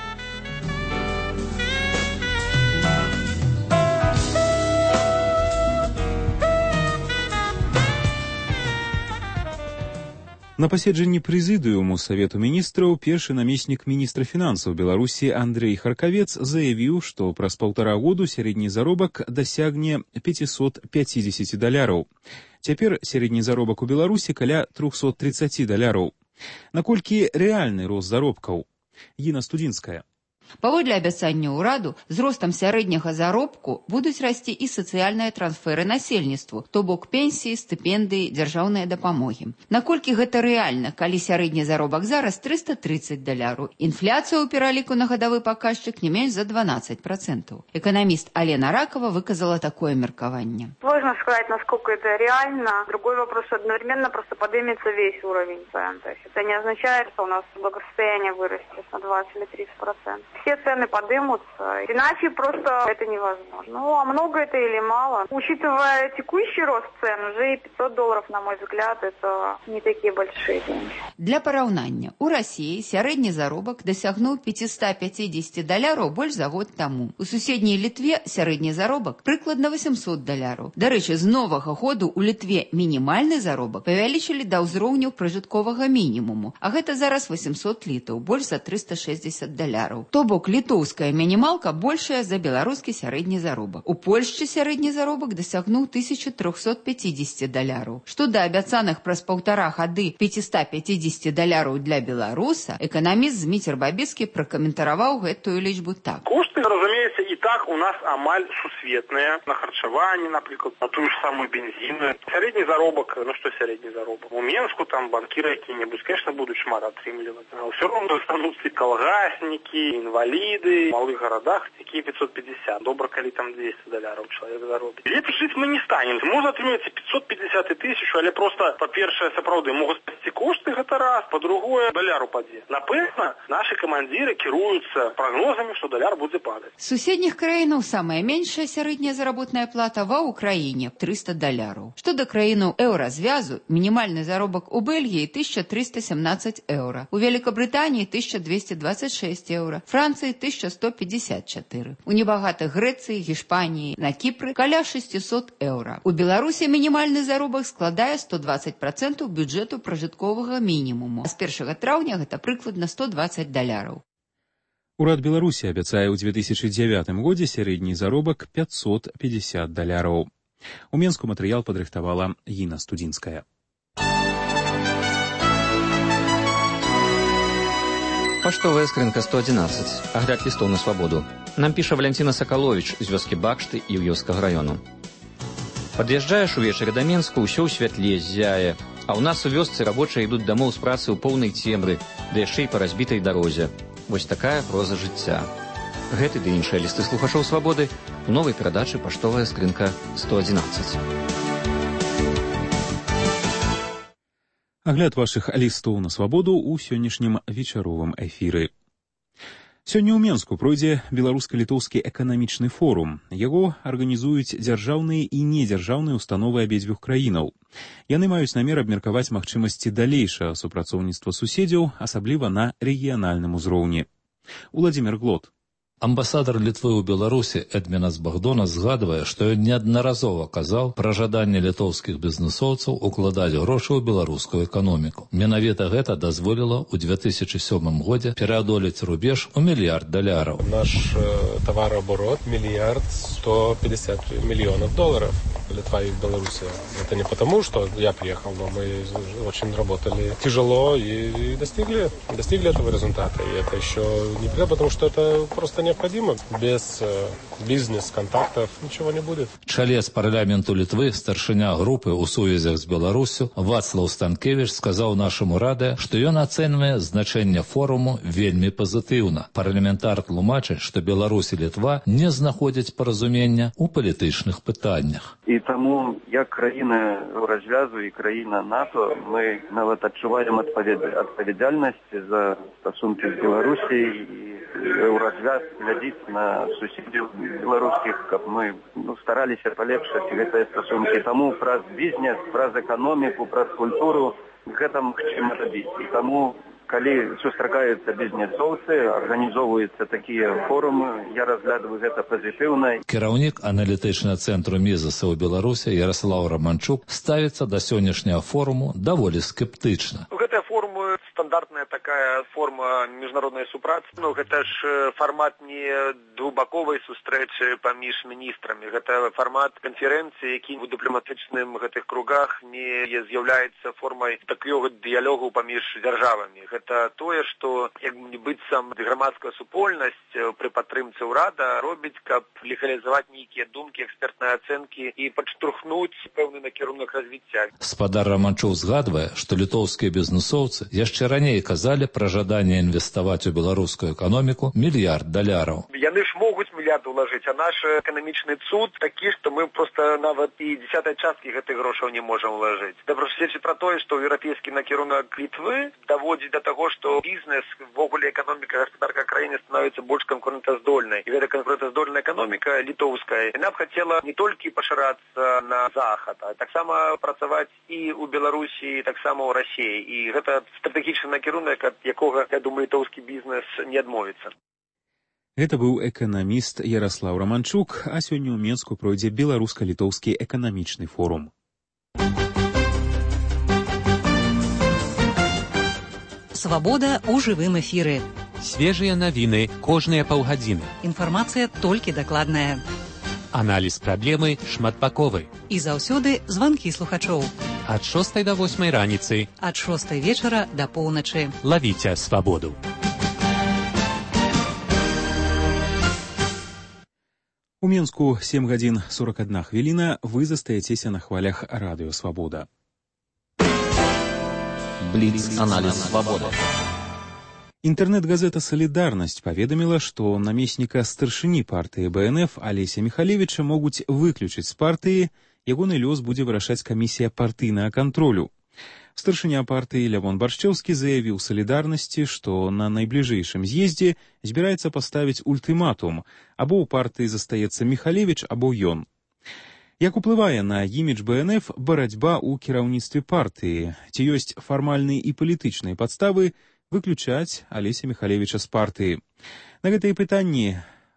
На паседжанні прэзідыуму Савету міністраў першы намеснік міністра фінансаў Беларусі Андрэй Харкавец заявіў, што праз паўтара году сярэдні заробак дасягне пятьсот пятьдесят даляраў. Цяпер сярэдні заробак у Беларусі каля триста тридцать даляраў. Наколькі рэальны рост заробкаў? Гіна Студзінская. Паводле абяцання ўраду, з ростам сярэдняга заробку будуць расці і сацыяльныя трансферы насельніцтву, то бок пенсіі, стыпендыі, дзяржаўныя дапамогі. Наколькі гэта рэальна, калі сярэдні заробак зараз триста тридцать даляраў? Інфляцыя ў пераліку на гадавы паказчык не менш за двенадцать процентов. Экономист Алена Ракова выказала такое меркаванне. Сложно сказать, насколько это реально. Другой вопрос, одновременно просто поднимется весь уровень цен. То есть это не означает, что у нас благосостояние вырастет на двадцать или тридцать процентов. все цены подымутся. Иначе просто это невозможно. Ну, а много это или мало? Учитывая текущий рост цен, уже и пятьсот долларов, на мой взгляд, это не такие большие деньги. Для параўнання, у России сярэдні заробак дасягнуў пятьсот пятьдесят даляраў больш за год таму. У суседняй Літве сярэдні заробак прыкладна восемьсот даляраў. Дарэчы, з новага году у Літве мінімальны заробак павялічылі да ўзроўню пражытковага мінімуму, а гэта зараз восемьсот літаў, больш за триста шестьдесят даляраў. То бок літоўская мінімалка большая за беларускі сярэдні заробак. У Польшчы сярэдні заробак дасягнуў тысяча триста пятьдесят даляраў. Што да абяцаных праз паўтара гады пятьсот пятьдесят даляраў для беларуса, эканаміст Зміцер Бабіцкі пракаментаваў гэтую лічбу так. Кошты, разумеется, и так у нас амаль сусветные. На харчевание, например, на ту же самую бензину. Средний заробок, ну что средний заробок? У Менску там банкиры какие-нибудь, конечно, будут шмат отрымливать. Но все равно останутся и колгасники, инвалиды. В малых городах такие пятьсот пятьдесят. Добро, коли там двести долларов человек заробит. Лепше жить мы не станем. Можно отрымливать пятьсот пятьдесят и тысячу, але просто, по-перше, сапраўды могут спасти кошты, это раз. По-другое, доллар упадет. Напэўна, наши командиры кируются прогнозами, что доллар будет падать. З суседніх краінаў самая меншая сярэдняя заработная плата ва Украіне триста даляраў. Што да краінаў еўразвязу, мінімальны заробак у Бельгіі тысяча триста семнадцать еўра, у Великобритании тысяча двести двадцать шесть еўра, Францыі тысяча сто пятьдесят четыре, у небагатых Грэцыі, Гішпаніі, на Кіпры каля шестьсот еўра. У Беларусі мінімальны заробак складае сто двадцать процентаў бюджэту пражытковага мінімуму. А з першага траўня гэта прыкладна сто двадцать даляраў. Урад Беларусі абяцае ў две тысячи девятым годзе сярэдні заробак пятьсот пятьдесят даляраў. У Менску матэрыял падрыхтавала Іна Студзінская. Паштовая скрынка сто одиннадцать. Агляд лістоў на свабоду. Нам піша Валянціна Сакаловіч з вёскі Бакшты і Ўёўскага раёну. Пад'язджаеш увечары да Менску, ўсё ў святле зяе, а ў нас у вёсцы рабочыя ідуць дамоў з працы ў поўнай цемры, да яшчэ і па разбітай дарозе. Вось такая проза жыцця. Гэты ды іншыя лісты слухачоў свабоды у новай перадачы «Паштовая скрынка сто одиннадцать». Агляд вашых лістоў на свабоду ў сённяшнім вечаровым эфіры. Сёння ў Менску пройдзе беларуска-літоўскі эканамічны форум. Яго арганізуюць дзяржаўныя і недзяржаўныя установы абедзвюх краінаў. Яны маюць намер абмеркаваць магчымасці далейшага супрацоўніцтва суседзяў, асабліва на рэгіянальным узроўні. Уладзімір Глот. Амбасадар Літвы ў Беларусі Эдмінас Багдона згадвае, што ён неаднаразова казаў пра жаданне літоўскіх бізнесоўцаў укладаць грошы ў беларускую эканоміку. Менавіта гэта дазволіла ў две тысячи сёмым годзе пераадолець рубеж у мільярд даляраў. Наш э, товарооборот миллиард сто пятьдесят миллионов долларов. Литва и Белоруссия. Это не потому, что я приехал, но мы очень работали тяжело и достигли, достигли этого результата. И это еще не потому, что это просто необходимо. Без э, бизнес-контактов ничего не будет. Чалец парламенту Литвы, старшыня групы ў сувязях з Беларусю Вацлаў Станкевіч сказаў нашаму радыё, што ён ацэньвае значэнне форуму вельмі пазітыўна. Парламентар тлумачыць, што Беларусь і Літва не знаходзяць паразумення ў палітычных пытаннях. І таму, як краіна развязу і краіна НАТО, мы нават адчуваем адпавядальнасць за стасункі з Беларусіяй і Еўразвяз глядзіць на суседзяў беларускіх, каб мы ну, стараліся палепшаць гэтыя стасункі. Таму праз бізнес, праз эканоміку, праз культуру гэта магчыма рабіць. І таму, калі сустракаюцца бізнесоўцы, арганізоўваюцца такія форумы, я разглядаю гэта пазітыўна. Кіраўнік аналітычнага цэнтру Мізаса ў Беларусі Ярослаў Романчук ставіцца да сённяшняга форуму даволі скептычна. Гэтая форма стандартная такая форма міжнароднай супрацы. Ну, гэта ж фармат не двухбаковай сустрэчы паміж міністрамі. Гэта фармат канферэнцыі, які ў дыпламатычным гэтых кругах не з'яўляецца формай такога дыялогу паміж дзяржавамі. Гэта тое, што як быццам грамадская супольнасць пры падтрымцы ўрада робіць, каб легалізаваць нейкія думкі, экспертныя ацэнкі і падштурхнуць пэўны накірунак развіцця. Спадар Романчук згадвае, што літоўскія бізнесоўцы яшчэ раней раней казалі пра жаданне інвеставаць у беларускую эканоміку мільярд даляраў. Яны ж могуць мільярд уложыць, а наш эканамічны цуд такі, што мы проста нават і дзесятай часткі гэтых грошаў не можам уложыць. Добра сведчыць пра тое, што еўрапейскі накірунак Літвы даводзіць да таго, што бізнес, ввогуле эканоміка, гаспадарка краіны становіцца больш канкурэнтаздольнай. І гэта канкурэнтаздольная эканоміка літоўская. Яна б хацела не толькі пашырацца на захад, а таксама працаваць і ў Беларусі, і таксама ў Расіі. І гэта стратэгічны накірунак, ад якога, я думаю, літоўскі бізнес не адмовіцца. Гэта быў эканаміст Яраслаў Раманчук, а сёння ў Менску пройдзе беларуска-літоўскі эканамічны форум. Свабода ў жывым эфіры. Свежыя навіны кожныя паўгадзіны. Інфармацыя толькі дакладная. Аналіз праблемы шматбаковы. І заўсёды званкі слухачоў. Ад шостай да восьмай раніцы. Ад шостай вечара да поўначы. Лавіце свабоду. У Менску сем гадзін сорок адна хвіліна, вы застаецеся на хвалях радыё «Свабода». Бліц-аналіз «Свабода». Інтэрнэт-газета «Салідарнасць» паведаміла, што намесніка старшыні партыі бэ эн эф Алеся Міхалевіча могуць выключыць з партыі, ягоны лёс будзе вырашаць камісія партыйнага кантролю. Старшыня партыі Лявон Баршчэўскі заявіў «Салідарнасці», што на найбліжэйшым з'ездзе збіраецца паставіць ультыматум, або ў партыі застаецца Міхалевіч, або ён. Як уплывае на імідж бэ эн эф барацьба ў кіраўніцтве партыі? Ці ёсць фармальныя і палітычныя падставы выключаць Алеся Міхалевіча з партыі? На гэтыя пытанні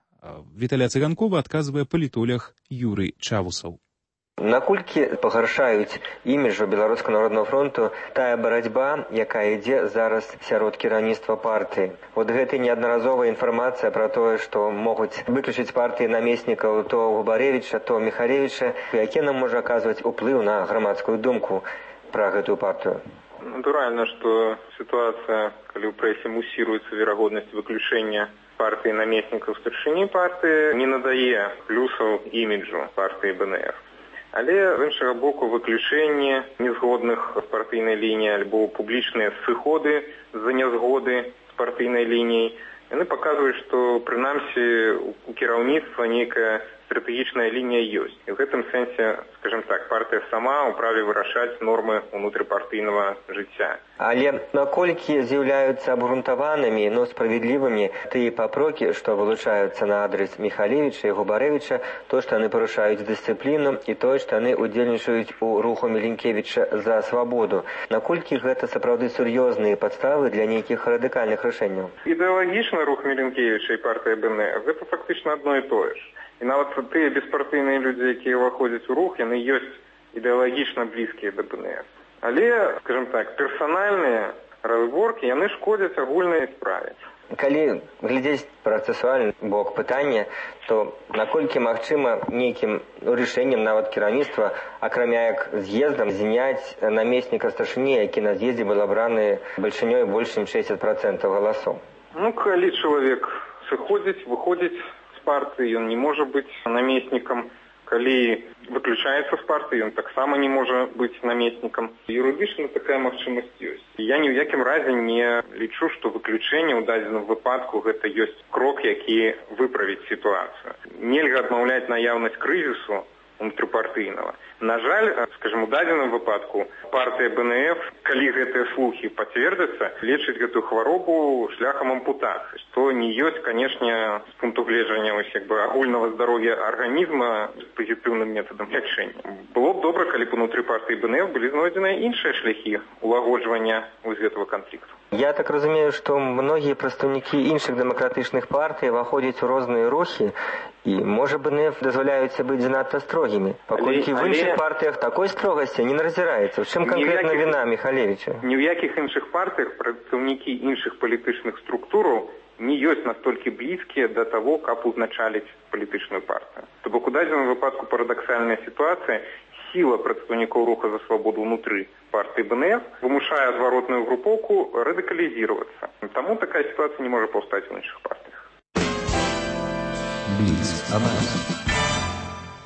Віталя Цыганкова адказвае палітолог Юрый Чавусаў. Наколькі пагаршаюць іміджу Беларускага народнага фронту тая барацьба, якая ідзе зараз сярод кіраўніцтва партыі. Вот гэта неаднаразовая інфармацыя пра тое, што могуць выключыць партыі намеснікаў то Губаревіча, то Міхалевіча, які нам можа аказваць уплыў на грамадскую думку пра гэтую партыю. Натуральна, што сітуацыя, калі ў прэсе мусіруецца верагоднасць выключэння партыі намеснікаў старшыні партыі, не надае плюсаў іміджу партыі бэ эн эф. Але, з іншага боку, выключэнне незгодных з партыйнай лініяй альбо публічныя сыходы з-за нязгоды з партыйнай лініяй, яны паказваюць, што, прынамсі, у кіраўніцтва нейкая стратэгічная лінія ёсць. І ў гэтым сэнсе, скажем так, партыя сама ўправе вырашаць нормы ўнутрыпартыйнага жыцця. Але наколькі з'яўляюцца абгрунтаванымі, но справядлівымі тыя папрокі, што вылучаюцца на адрес Міхалевіча і Губаревіча, то, што яны парушаюць дысцыпліну, і тое, што яны удзельнічаюць у руху Міленкевіча за свабоду. Наколькі гэта сапраўды сур'ёзныя падставы для нейкіх радыкальных рашэнняў? Ідэалагічны рух Міленкевіча і партыя бэ эн эф – гэта фактычна адно і тое ж. І нават тыя беспартыйныя людзі, якія ўваходзяць у рух, яны ёсць ідэалагічна блізкія да бэ эн эф. Але, скажем так, персанальныя разборкі, яны шкодзяць агульнай справе. Калі глядзець працэсуальны бок пытання, то наколькі магчыма нейкім рашэннем нават кіраўніцтва, акрамя як з'ездам, зняць намесніка старшыні, які на з'ездзе был абраны бальшынёй больш чым шэсцьдзесят працэнтаў галасоў? Ну, калі чалавек сыходзіць, выходзіць партыі, ён не можа быць намеснікам. Калі выключаецца з партыі, ён таксама не можа быць намеснікам. Юрыдычна такая магчымасць ёсць. Я ні ў якім разе не лічу, што выключэнне ў дадзеным выпадку гэта ёсць крок, які выправіць сітуацыю. Нельга адмаўляць наяўнасць крызісу унутрыпартыйнага. На жаль, скажем, у дадзеным выпадку партыя бэ эн эф, калі гэтыя слухі пацвердзяцца, лечыць гэтую хваробу шляхам ампутацыі, што не ёсць, канешне, з пункту гледжання ось як бы агульнага здароўя арганізма з пазітыўным метадам лячэння. Было б добра, калі б унутры партыі бэ эн эф былі знойдзеныя іншыя шляхі улагоджвання вось гэтага канфлікту. Я так разумею, што многія прадстаўнікі іншых дэмакратычных партый выходзяць у розныя рухі, і, можа, бэ эн эф дазваляюцца быць занадта строгімі. Паколькі в іншых партыях такой строгасці не назіраецца. В чым канкрэтна віна Міхалевіча? Ні ў якіх іншых партыях прадстаўнікі іншых палітычных структураў не ёсць настолькі блізкія да таго, каб узначаліць палітычную партыю. То бок у дадзеным выпадку парадаксальная сітуацыя, сіла прадстаўнікоў руха за свабоду ўнутры партыі бэ эн эф вымушае адваротную групоўку радыкалізіравацца. Таму такая сітуацыя не можа паўстаць у іншых партыях.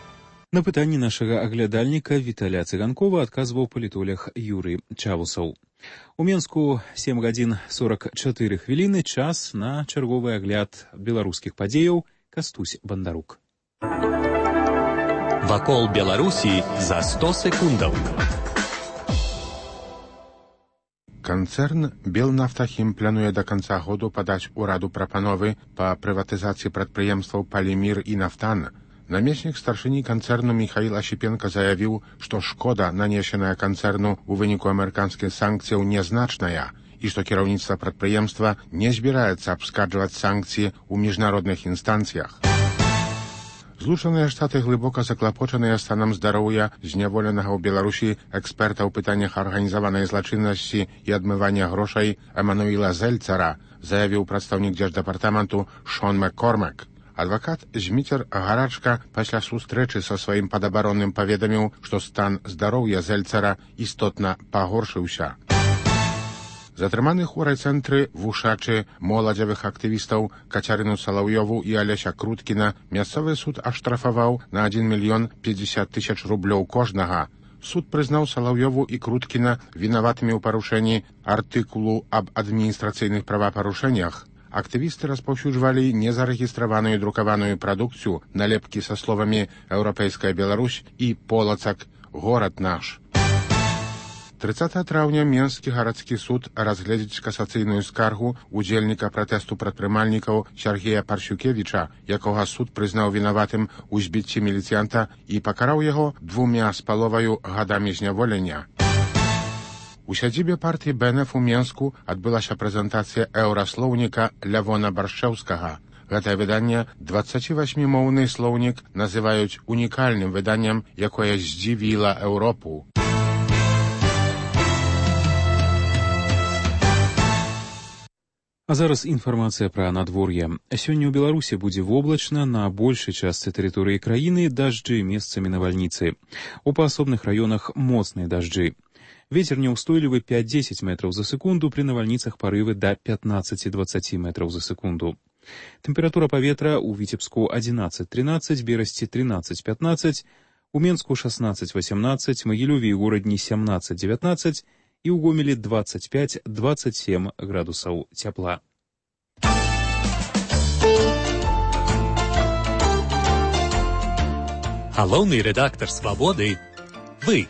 На пытанні нашага аглядальніка Віталя Цыганкова адказваў палітолог Юрый Чавусаў. У Менску сем гадзін сорок чатыры хвіліны, час на чарговы агляд беларускіх падзеяў. Кастусь Бандарук. Вакол Беларусі за сто секундаў. Канцэрн «Белнафтахім» плануе да канца году падаць ураду прапановы па прыватызацыі прадпрыемстваў «Палімір» і «Нафтан». Намеснік старшыні канцэрну Михаил Ашипенко заявіў, што шкода, нанесеная канцэрну ў выніку амерыканскіх санкцыяў, нязначная, і што кіраўніцтва прадпрыемства не збіраецца абскарджваць санкцыі ў міжнародных інстанцыях. Злучаныя Штаты глыбока заклапочаныя станам здароўя зняволенага ў Беларусі эксперта ў пытаннях арганізаванай злачыннасці і адмывання грошай Эмануіла Зельцара, заявіў прадстаўнік дзярждэпартаменту Шон Маккормак. Адвакат Зміцер Гарачка пасля сустрэчы са сваім падабаронным паведаміў, што стан здароўя Зельцара істотна пагоршыўся. Затрыманых у райцэнтры Вушачы моладзевых актывістаў Кацярыну Салаўёву і Алеся Круткіна мясцовы суд аштрафаваў на адзін мільён пятьдесят тысяч рублёў кожнага. Суд прызнаў Салаўёву і Круткіна вінаватымі ў парушэнні артыкулу аб адміністрацыйных правапарушэннях. Актывісты распаўсюджвалі незарэгістраваную друкаваную прадукцыю, налепкі са словамі «Еўрапейская Беларусь» і «Полацак. Горад наш». трыццатага траўня Менскі гарадскі суд разгледзіць касацыйную скаргу удзельніка пратэсту прадпрымальнікаў Сергея Парсюкевіча, якога суд прызнаў вінаватым у збіцці міліцыянта і пакараў яго двумя з паловаю гадамі зняволення. У сядзібе партыі БНФ у Менску адбылася прэзентацыя еўраслоўніка Лявона Баршчэўскага. Гэтае выданне, дваццацівасьмімоўны слоўнік, называюць унікальным выданнем, якое здзівіла Еўропу. А зараз інфармацыя пра надвор'е. Сёння ў Беларусі будзе воблачна, на большай частцы тэрыторыі краіны дажджы, месцамі навальніцы. У паасобных раёнах моцныя дажджы. Вецер няўстойлівы пяць-дзесяць метраў за секунду, пры навальніцах парывы да пятнаццаць-дваццаць метраў за секунду. Тэмпература паветра ў Віцебску адзінаццаць трынаццаць, Берасці трынаццаць пятнаццаць, у Менску шаснаццаць васямнаццаць, Магілёве і Горадні сямнаццаць дзевятнаццаць і ў Гомелі дваццаць пяць дваццаць сем градусаў цяпла. Галоўны рэдактар «Свабоды» – вы.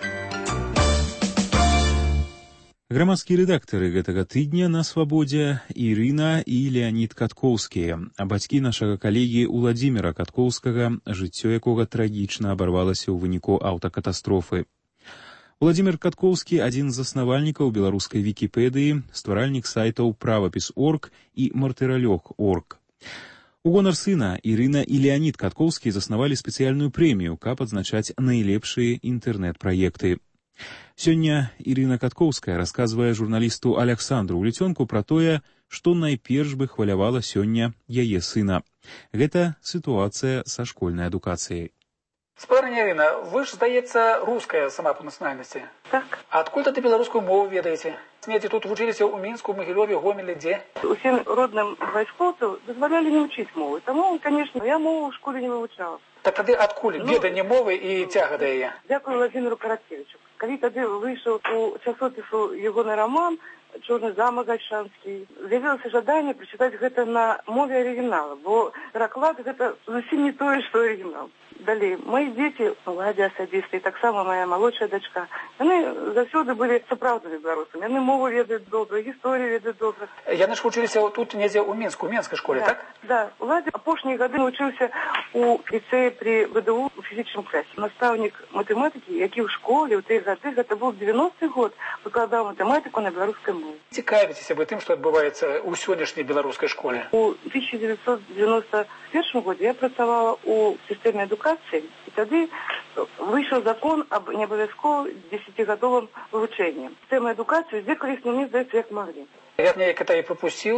Грамадскія рэдактары гэтага тыдня на «Свабодзе» Ірына і Леанід Каткоўскія, а бацькі нашага калегі Уладзіміра Каткоўскага, жыццё якога трагічна абарвалася ў выніку аўтакатастрофы. Уладзімір Каткоўскі – адзін з заснавальнікаў беларускай вікіпедыі, стваральнік сайтаў правапіс точка орг і мартыралёг точка орг. У гонар сына Ірына і Леанід Каткоўскі заснавалі спецыяльную прэмію, каб адзначаць найлепшыя інтэрнэт-праекты. Сёння Ірына Каткоўская расказвае журналісту Аляксандру Уліцёнку пра тое, што найперш бы хвалявала сёння яе сына. Гэта сітуацыя са школьнай адукацыяй. Спадарня Ірына, вы ж, здаецца, руская сама па нацыянальнасці. Так. А адкуль ты беларускую мову ведаеце? Смеці тут вучыліся ў Мінску, Магілёве, Гомелі, дзе? Усім родным вайскоўцам дазвалялі не вучыць мовы. Таму, конечно, я мову ў школе не вывучала. Так тады адкуль ну, веданне мовы і цяга да яе? Дзякую Владзіміру Караткевічу. Калі тады выйшаў у часопісу ягоны раман «Чорны замак Альшанскі», з'явілася жаданне прачытаць гэта на мове арыгінала, бо пераклад гэта зусім не тое, што арыгінал. Далей, мои дзеці, Ладзя асабіста, і таксама моя малодшая дачка, яны заўсёды былі сапраўднымі беларусамі. Яны мову ведаюць добра, гісторыю ведаюць добра. Яны ж вучыліся тут недзе ў Мінску, у Менскай школе, да, так? Да, Ладзя апошнія гады вучыўся у ліцэі пры ВДУ у фізічным класе. Настаўнік матэматыкі, які ў школе ў тыя гады, гэта быў дзевяносты год, выкладаў матэматыку на беларускай мове. Цікавіцеся вы тым, што адбываецца ў сённяшняй беларускай школе? У тысяча девятьсот девяносто первом годзе я працавала у сістэме адукацыі, і тады выйшаў закон аб неабавязковым дзесяцігадовым вывучэнні. Сістэму адукацыі здзекаліся, мне здаецца, як маглі. Я неяк это і пропусціў.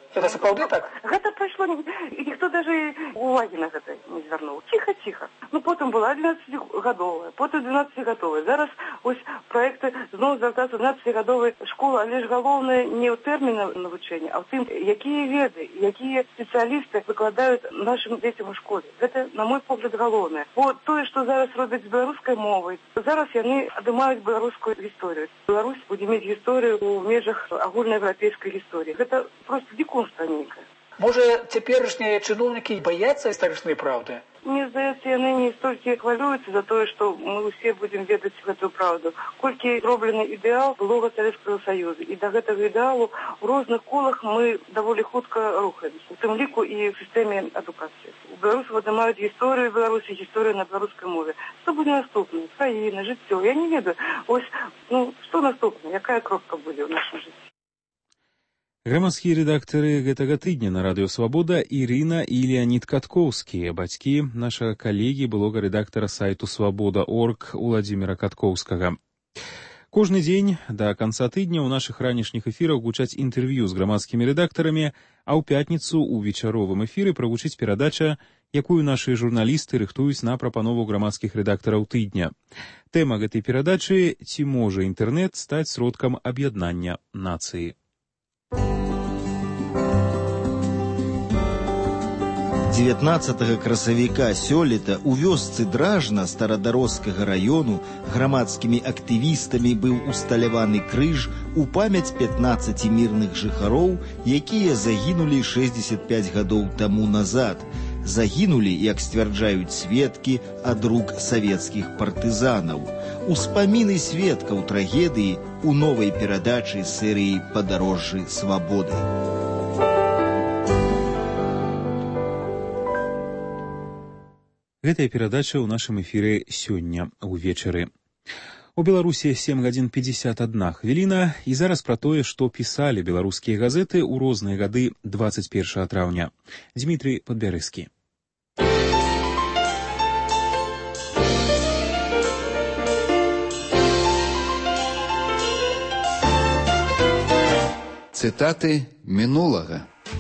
Это сапраўды так? Гэта прайшло, і ніхто даже увагі на гэта не звярнуў. Ціха-ціха. Ну, потым была двенаццацігадовая, потым двенаццацігадовая. Зараз ось праекты зноў звяртаюцца двенаццацігадовай школы, але ж галоўнае не ў тэрмінах навучання, а ў тым, якія веды, якія спецыялісты выкладаюць нашым дзецям у школе. Гэта, на мой погляд, галоўнае. Бо тое, што зараз робяць з беларускай мовай, зараз яны адымаюць беларускую гісторыю. Беларусь будзе мець гісторыю ў межах агульнаеўрапейскай гісторыі. Гэта проста дикунство некае. Можа, цяперашнія чыноўнікі баяцца гістарычнай праўды? Мне здаецца, яны не столькі хвалююцца за тое, што мы ўсе будзем ведаць гэтую праўду. Колькі зроблены ідэал былога Савецкага Саюза. І да гэтага ідэалу ў розных колах мы даволі хутка рухаемся. У тым ліку і ў сістэме адукацыі. У беларусаў адымаюць гісторыю Беларусі, гісторыю на беларускай мове. Што будзе наступна? Краіна, жыццё. Я не ведаю. Ось, ну, што наступна? Якая кропка будзе ў нашым жыцці? Грамадскія рэдактары гэтага тыдня на радыё Свабода Ірына і Леанід Каткоўскія, бацькі нашага калегі, былога рэдактара сайту свабода точка орг Уладзіміра Каткоўскага. Кожны дзень да канца тыдня ў нашых ранішніх эфірах гучаць інтэрв'ю з грамадскімі рэдактарамі, а ў пятніцу ў вечаровым эфіры прагучыць перадача, якую нашы журналісты рыхтуюць на прапанову грамадскіх рэдактараў тыдня. Тэма гэтай перадачы – ці можа інтэрнэт стаць сродкам аб'яднання нацыі. дзевятнаццатага красавіка сёлета ў вёсцы Дражна старадарожскага раёну грамадскімі актывістамі быў усталяваны крыж у памяць пятнаццаці мірных жыхароў, якія загінулі шэсцьдзесят пяць гадоў таму назад. Загінулі, як сцвярджаюць сведкі, ад рук савецкіх партызанаў. Успаміны сведкаў трагедыі ў новай перадачы серыі «Падарожжы свабоды». Гэтая перадача ў нашым эфіры сёння ўвечары. У Беларусі сем гадзін пятьдесят одна хвіліна, і зараз пра тое, што пісалі беларускія газеты ў розныя гады двадцать першага траўня. Дмітрий Падбярэзкі. Цытаты мінулага.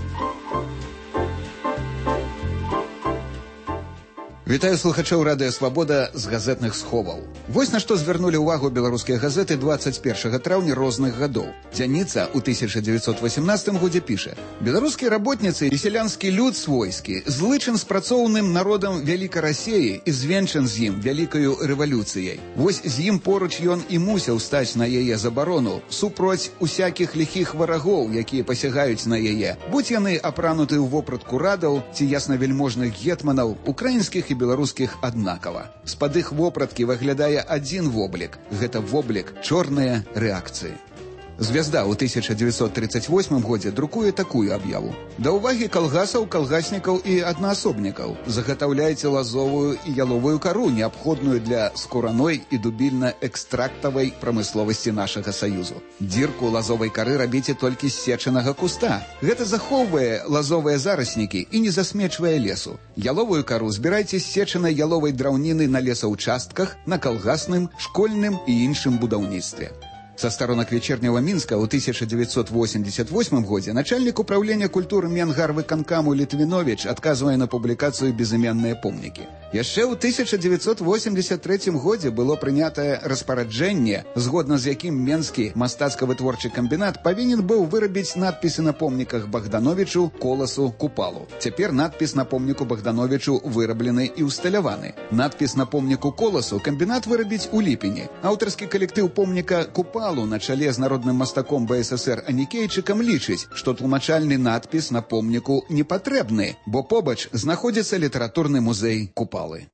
Вітаю слухачоў радыё Свабода з газетных сховаў. Вось на што звярнулі ўвагу беларускія газеты двадцать першага траўня розных гадоў. Дзяніца ў тысяча дзевяцьсот восемнадцатым годзе піша: «Беларускія работніцы і сялянскі люд свойскі злычын з працоўным народам вялікай Расеі і звенчан з ім вялікаю рэвалюцыяй. Вось з ім поруч ён і мусіў стаць на яе забарону супроць усякіх ліхіх варагоў, якія пасягаюць на яе. Будь яны апрануты ў вопратку радаў ці яснавельможных гетманаў, украінскіх і беларускіх аднакава. З-пад іх вопраткі выглядае адзін воблік. Гэта воблік чорныя рэакцыі». «Звязда» ў тысяча дзевяцьсот тридцать восьмым годзе друкуе такую аб'яву. «Да ўвагі калгасаў, калгаснікаў і аднаасобнікаў. Загатаўляйце лазовую і яловую кару, неабходную для скураной і дубільна-экстрактавай прамысловасці нашага саюзу. Дзірку лазовай кары рабіце толькі з сечанага куста. Гэта захоўвае лазовыя зараснікі і не засмечвае лесу. Яловую кару збірайце з сечанай яловай драўніны на лесаўчастках, на калгасным, школьным і іншым будаўніцтве». Со сторонок вечернего Минска ў тысяча дзевяцьсот восемьдесят восьмым годзе начальник управления культуры Менгарвыканкаму Литвинович адказвае на публікацыю «Безыменныя помнікі». Яшчэ ў тысяча дзевяцьсот восемьдесят трэцім годзе было прынятае распараджэнне, згодна з якім Менскі мастацка-вытворчы камбінат павінен быў вырабіць надпісы на помніках Богдановичу, Коласу, Купалу. Цяпер надпіс на помніку Богдановичу выраблены і усталяваны. Надпіс на помніку Коласу камбінат вырабіць у ліпені. Аўтарскі калектыў помніка Купалу на чале з народным мастаком БССР Анікейчыкам лічыць, што тлумачальны надпіс на помніку не патрэбны, бо побач знаходзіцца літаратурны музей Купалы.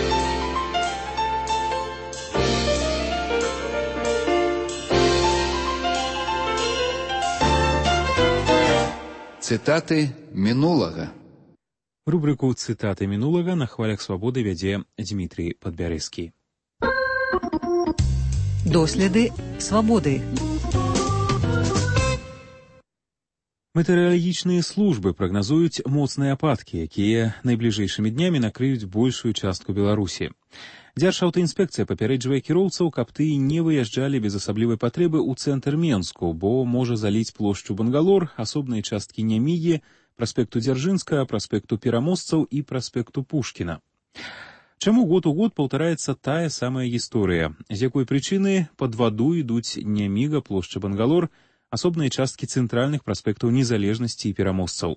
Цытаты мінулага. Рубрыку «Цытаты мінулага» на хвалях Свабоды вядзе Дмітрий Падбярэзкі. Доследы свабоды. Метэаралагічныя службы прагназуюць моцныя ападкі, якія найбліжэйшымі днямі накрыюць большую частку Беларусі. Дзяржаўтаінспекцыя папярэджвае кіроўцаў, каб ты не выязджалі без асаблівай патрэбы ў цэнтр Менску, бо можа заліць плошчу Бангалор, асобныя часткі Нямігі, праспекту Дзяржынска, праспекту Пераможцаў і праспекту Пушкіна. Чаму год у год паўтараецца тая самая гісторыя? З якой прычыны пад ваду ідуць Няміга, плошча Бангалор, асобныя часткі цэнтральных праспектаў Незалежнасці і Пераможцаў?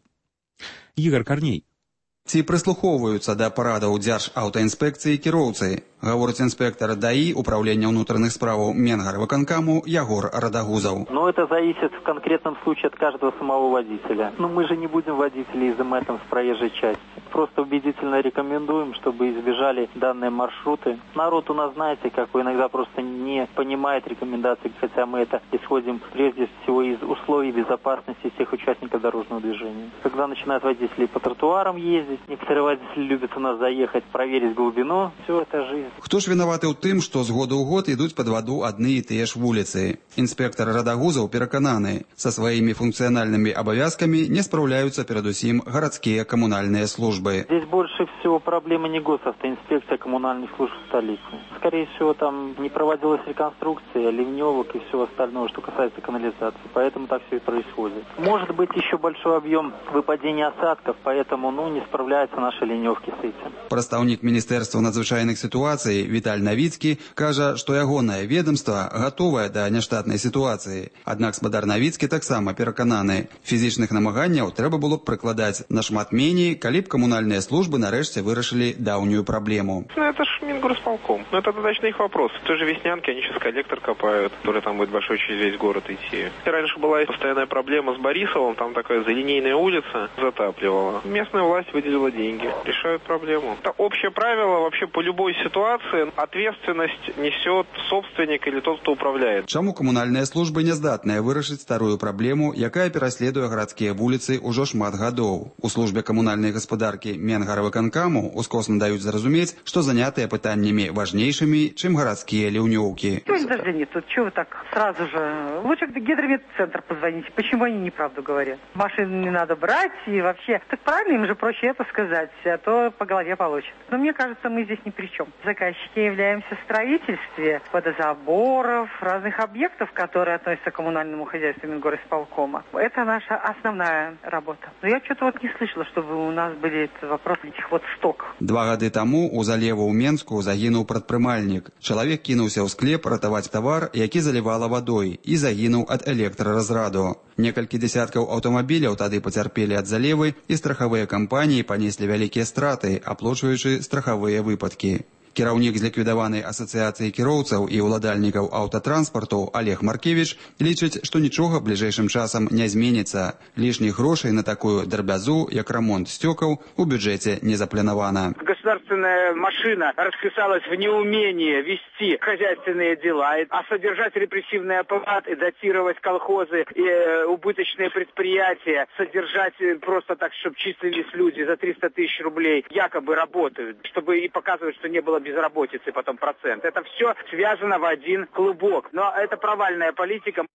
Ігар Карней. Ці прыслухоўваюцца да парадаў Дзяржаўтаінспекцыі кіроўцы, гаворыць инспектор ДАИ Управления внутренних справаў Менгарвыканкаму Ягор Радагузов. Но это зависит в конкретном случае от каждого самого водителя. Но мы же не будем водителей изымать там с проезжей части. Просто убедительно рекомендуем, чтобы избежали данные маршруты. Народ у нас, знаете, как бы иногда просто не понимает рекомендаций, хотя мы это исходим прежде всего из условий безопасности всех участников дорожного движения. Когда начинают водители по тротуарам ездить, некоторые водители любят у нас заехать, проверить глубину, все это жизнь. Хто ж вінаваты ў тым, што з года ў год ідуць пад ваду адны і тыя ж вуліцы? Інспектор Радагузов перакананы, са сваімі функцыянальнымі абавязкамі не спраўляюцца перадусім гарадскія камунальныя службы. Здесь больше всего проблема не госавтоинспекция коммунальных служб столицы. Скорее всего, там не проводилась реконструкция ливневок и всего остального, что касается канализации. Поэтому так все и происходит. Может быть, еще большой объем выпадения осадков, поэтому ну, не справляются наши ливневки с этим. Прадстаўнік Міністэрства надзвычайных сітуацый Віталь Навіцкі кажа, што ягонае ведомства гатовае да няштатнай сітуацыі. Аднак спадар Навіцкі таксама перакананы, фізічных намаганняў трэба было б прыкладаць нашмат меней, калі б камунальныя службы нарэшце вырашылі даўнюю праблему. Ну это ж Мингорисполком. Ну это достаточно их вопрос. В той же Веснянке они сейчас коллектор копают, который там будет большой через весь город идти. Раньше была постоянная проблема с Борисовым, там такая залинейная улица затапливала. Местная власть выделила деньги, решают проблему. Это общее правило вообще по любой ситуации. Ответственность несет собственник или тот, кто управляет. Чаму камунальныя службы не здатныя вырашыць старую праблему, якая пераследуе гарадскія вуліцы ўжо шмат гадоў? У службе камунальнай гаспадаркі Менгарвыканкаму ускосна даюць зразумець, што занятыя пытаннямі важнейшымі, чым гарадскія ливневки. Сегодня дождя нет, тут чего вы так сразу же? Лучше к гидрометцентр позвоните. Почему они неправду говорят? Машин не надо брать и вообще. Так правильно, им же проще это сказать, а то по голове получат. Но мне кажется, мы здесь ни при чем. Заказчики являемся в строительстве водозаборов, разных объектов, которые относятся к коммунальному хозяйству Мингорисполкома. Это наша основная работа. Но я что-то вот не слышала, чтобы у нас были вопросы этих вот сток. Два гады таму у залеву ў Менску загінуў прадпрымальнік. Чалавек кінуўся ў склеп ратаваць тавар, які залівала вадой, і загінуў ад электраразраду. Некалькі дзесяткаў аўтамабіляў тады пацярпелі ад залевы, і страхавыя кампаніі панеслі вялікія страты, аплочваючы страхавыя выпадкі. Кіраўнік зліквідаванай асацыяцыі кіроўцаў і ўладальнікаў аўтатранспарту Олег Маркевич лічыць, што нічога бліжэйшым часам не зменіцца. Лішніх грошай на такую дарбязу, як рамонт сцёкаў, у бюджэце не запланавана. Государственная машина расписалась в неумении вести хозяйственные дела, а содержать репрессивный аппарат и датировать колхозы и убыточные предприятия, содержать просто так, чтобы числились люди за триста тысяч рублей, якобы работают, чтобы и показывать, что не было безработицы, потом процент. Это все связано в один клубок. Но это провальная политика.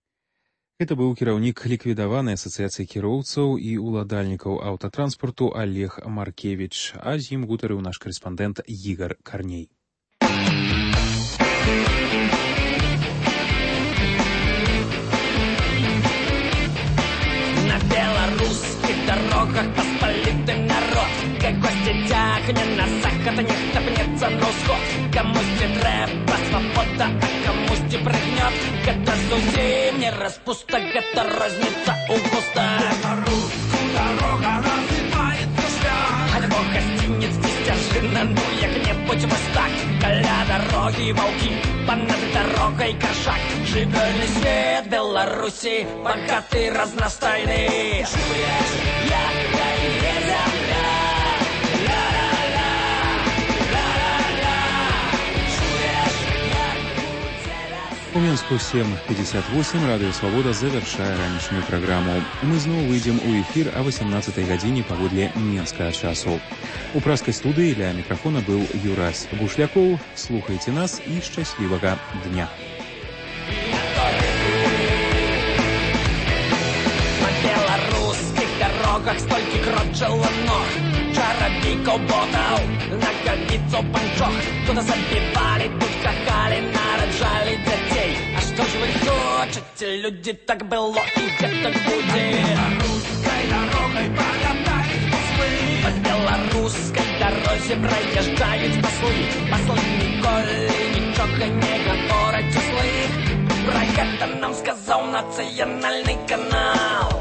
Это быў кіраўнік ліквідаванай асацыяцыі кіроўцаў і ўладальнікаў аўтатранспарту Олег Маркевич, а з ім гутарыў наш карэспандэнт Ігар Карней. На белорусских дорогах посполитый народ, как гости тягнет на заход, не хтапнется на усход. Комусь треба свобода, а комусь прыгнет. Гэта зусім не распуста, гэта розница у густа. Белорусскую дорога называет шлях, альбо гостиниц Десятина, ну як-небудь мостак. Каля дороги волки, понад дорогой кошак. Живельный свет Беларуси, богатый, разностайный. Чуешь, як краине земля. У Менску семь пятьдесят восемь, Радио Свобода завершае ранішнюю праграму. Мы зноў выйдзем у эфір о восемнадцатай гадзіне паводле менскага часу. У праскай студыі ля мікрафона быў Юрась Бушлякоў. Слухайце нас і шчаслівага дня. На белорусских дорогах столькі крочила ног. Жара і колботаў, нагавіцаў панчох. Тут забівалі, тут кахалі, нараджалі дзяцей. А што ж вы хочаце, людзі, так было і як так будзе? Беларускай дарогай пралятаюць паслы, па беларускай дарозе праязджаюць паслы. Паслы ніколі нічога не гавораць услых. Про гэта нам сказаў нацыянальны канал.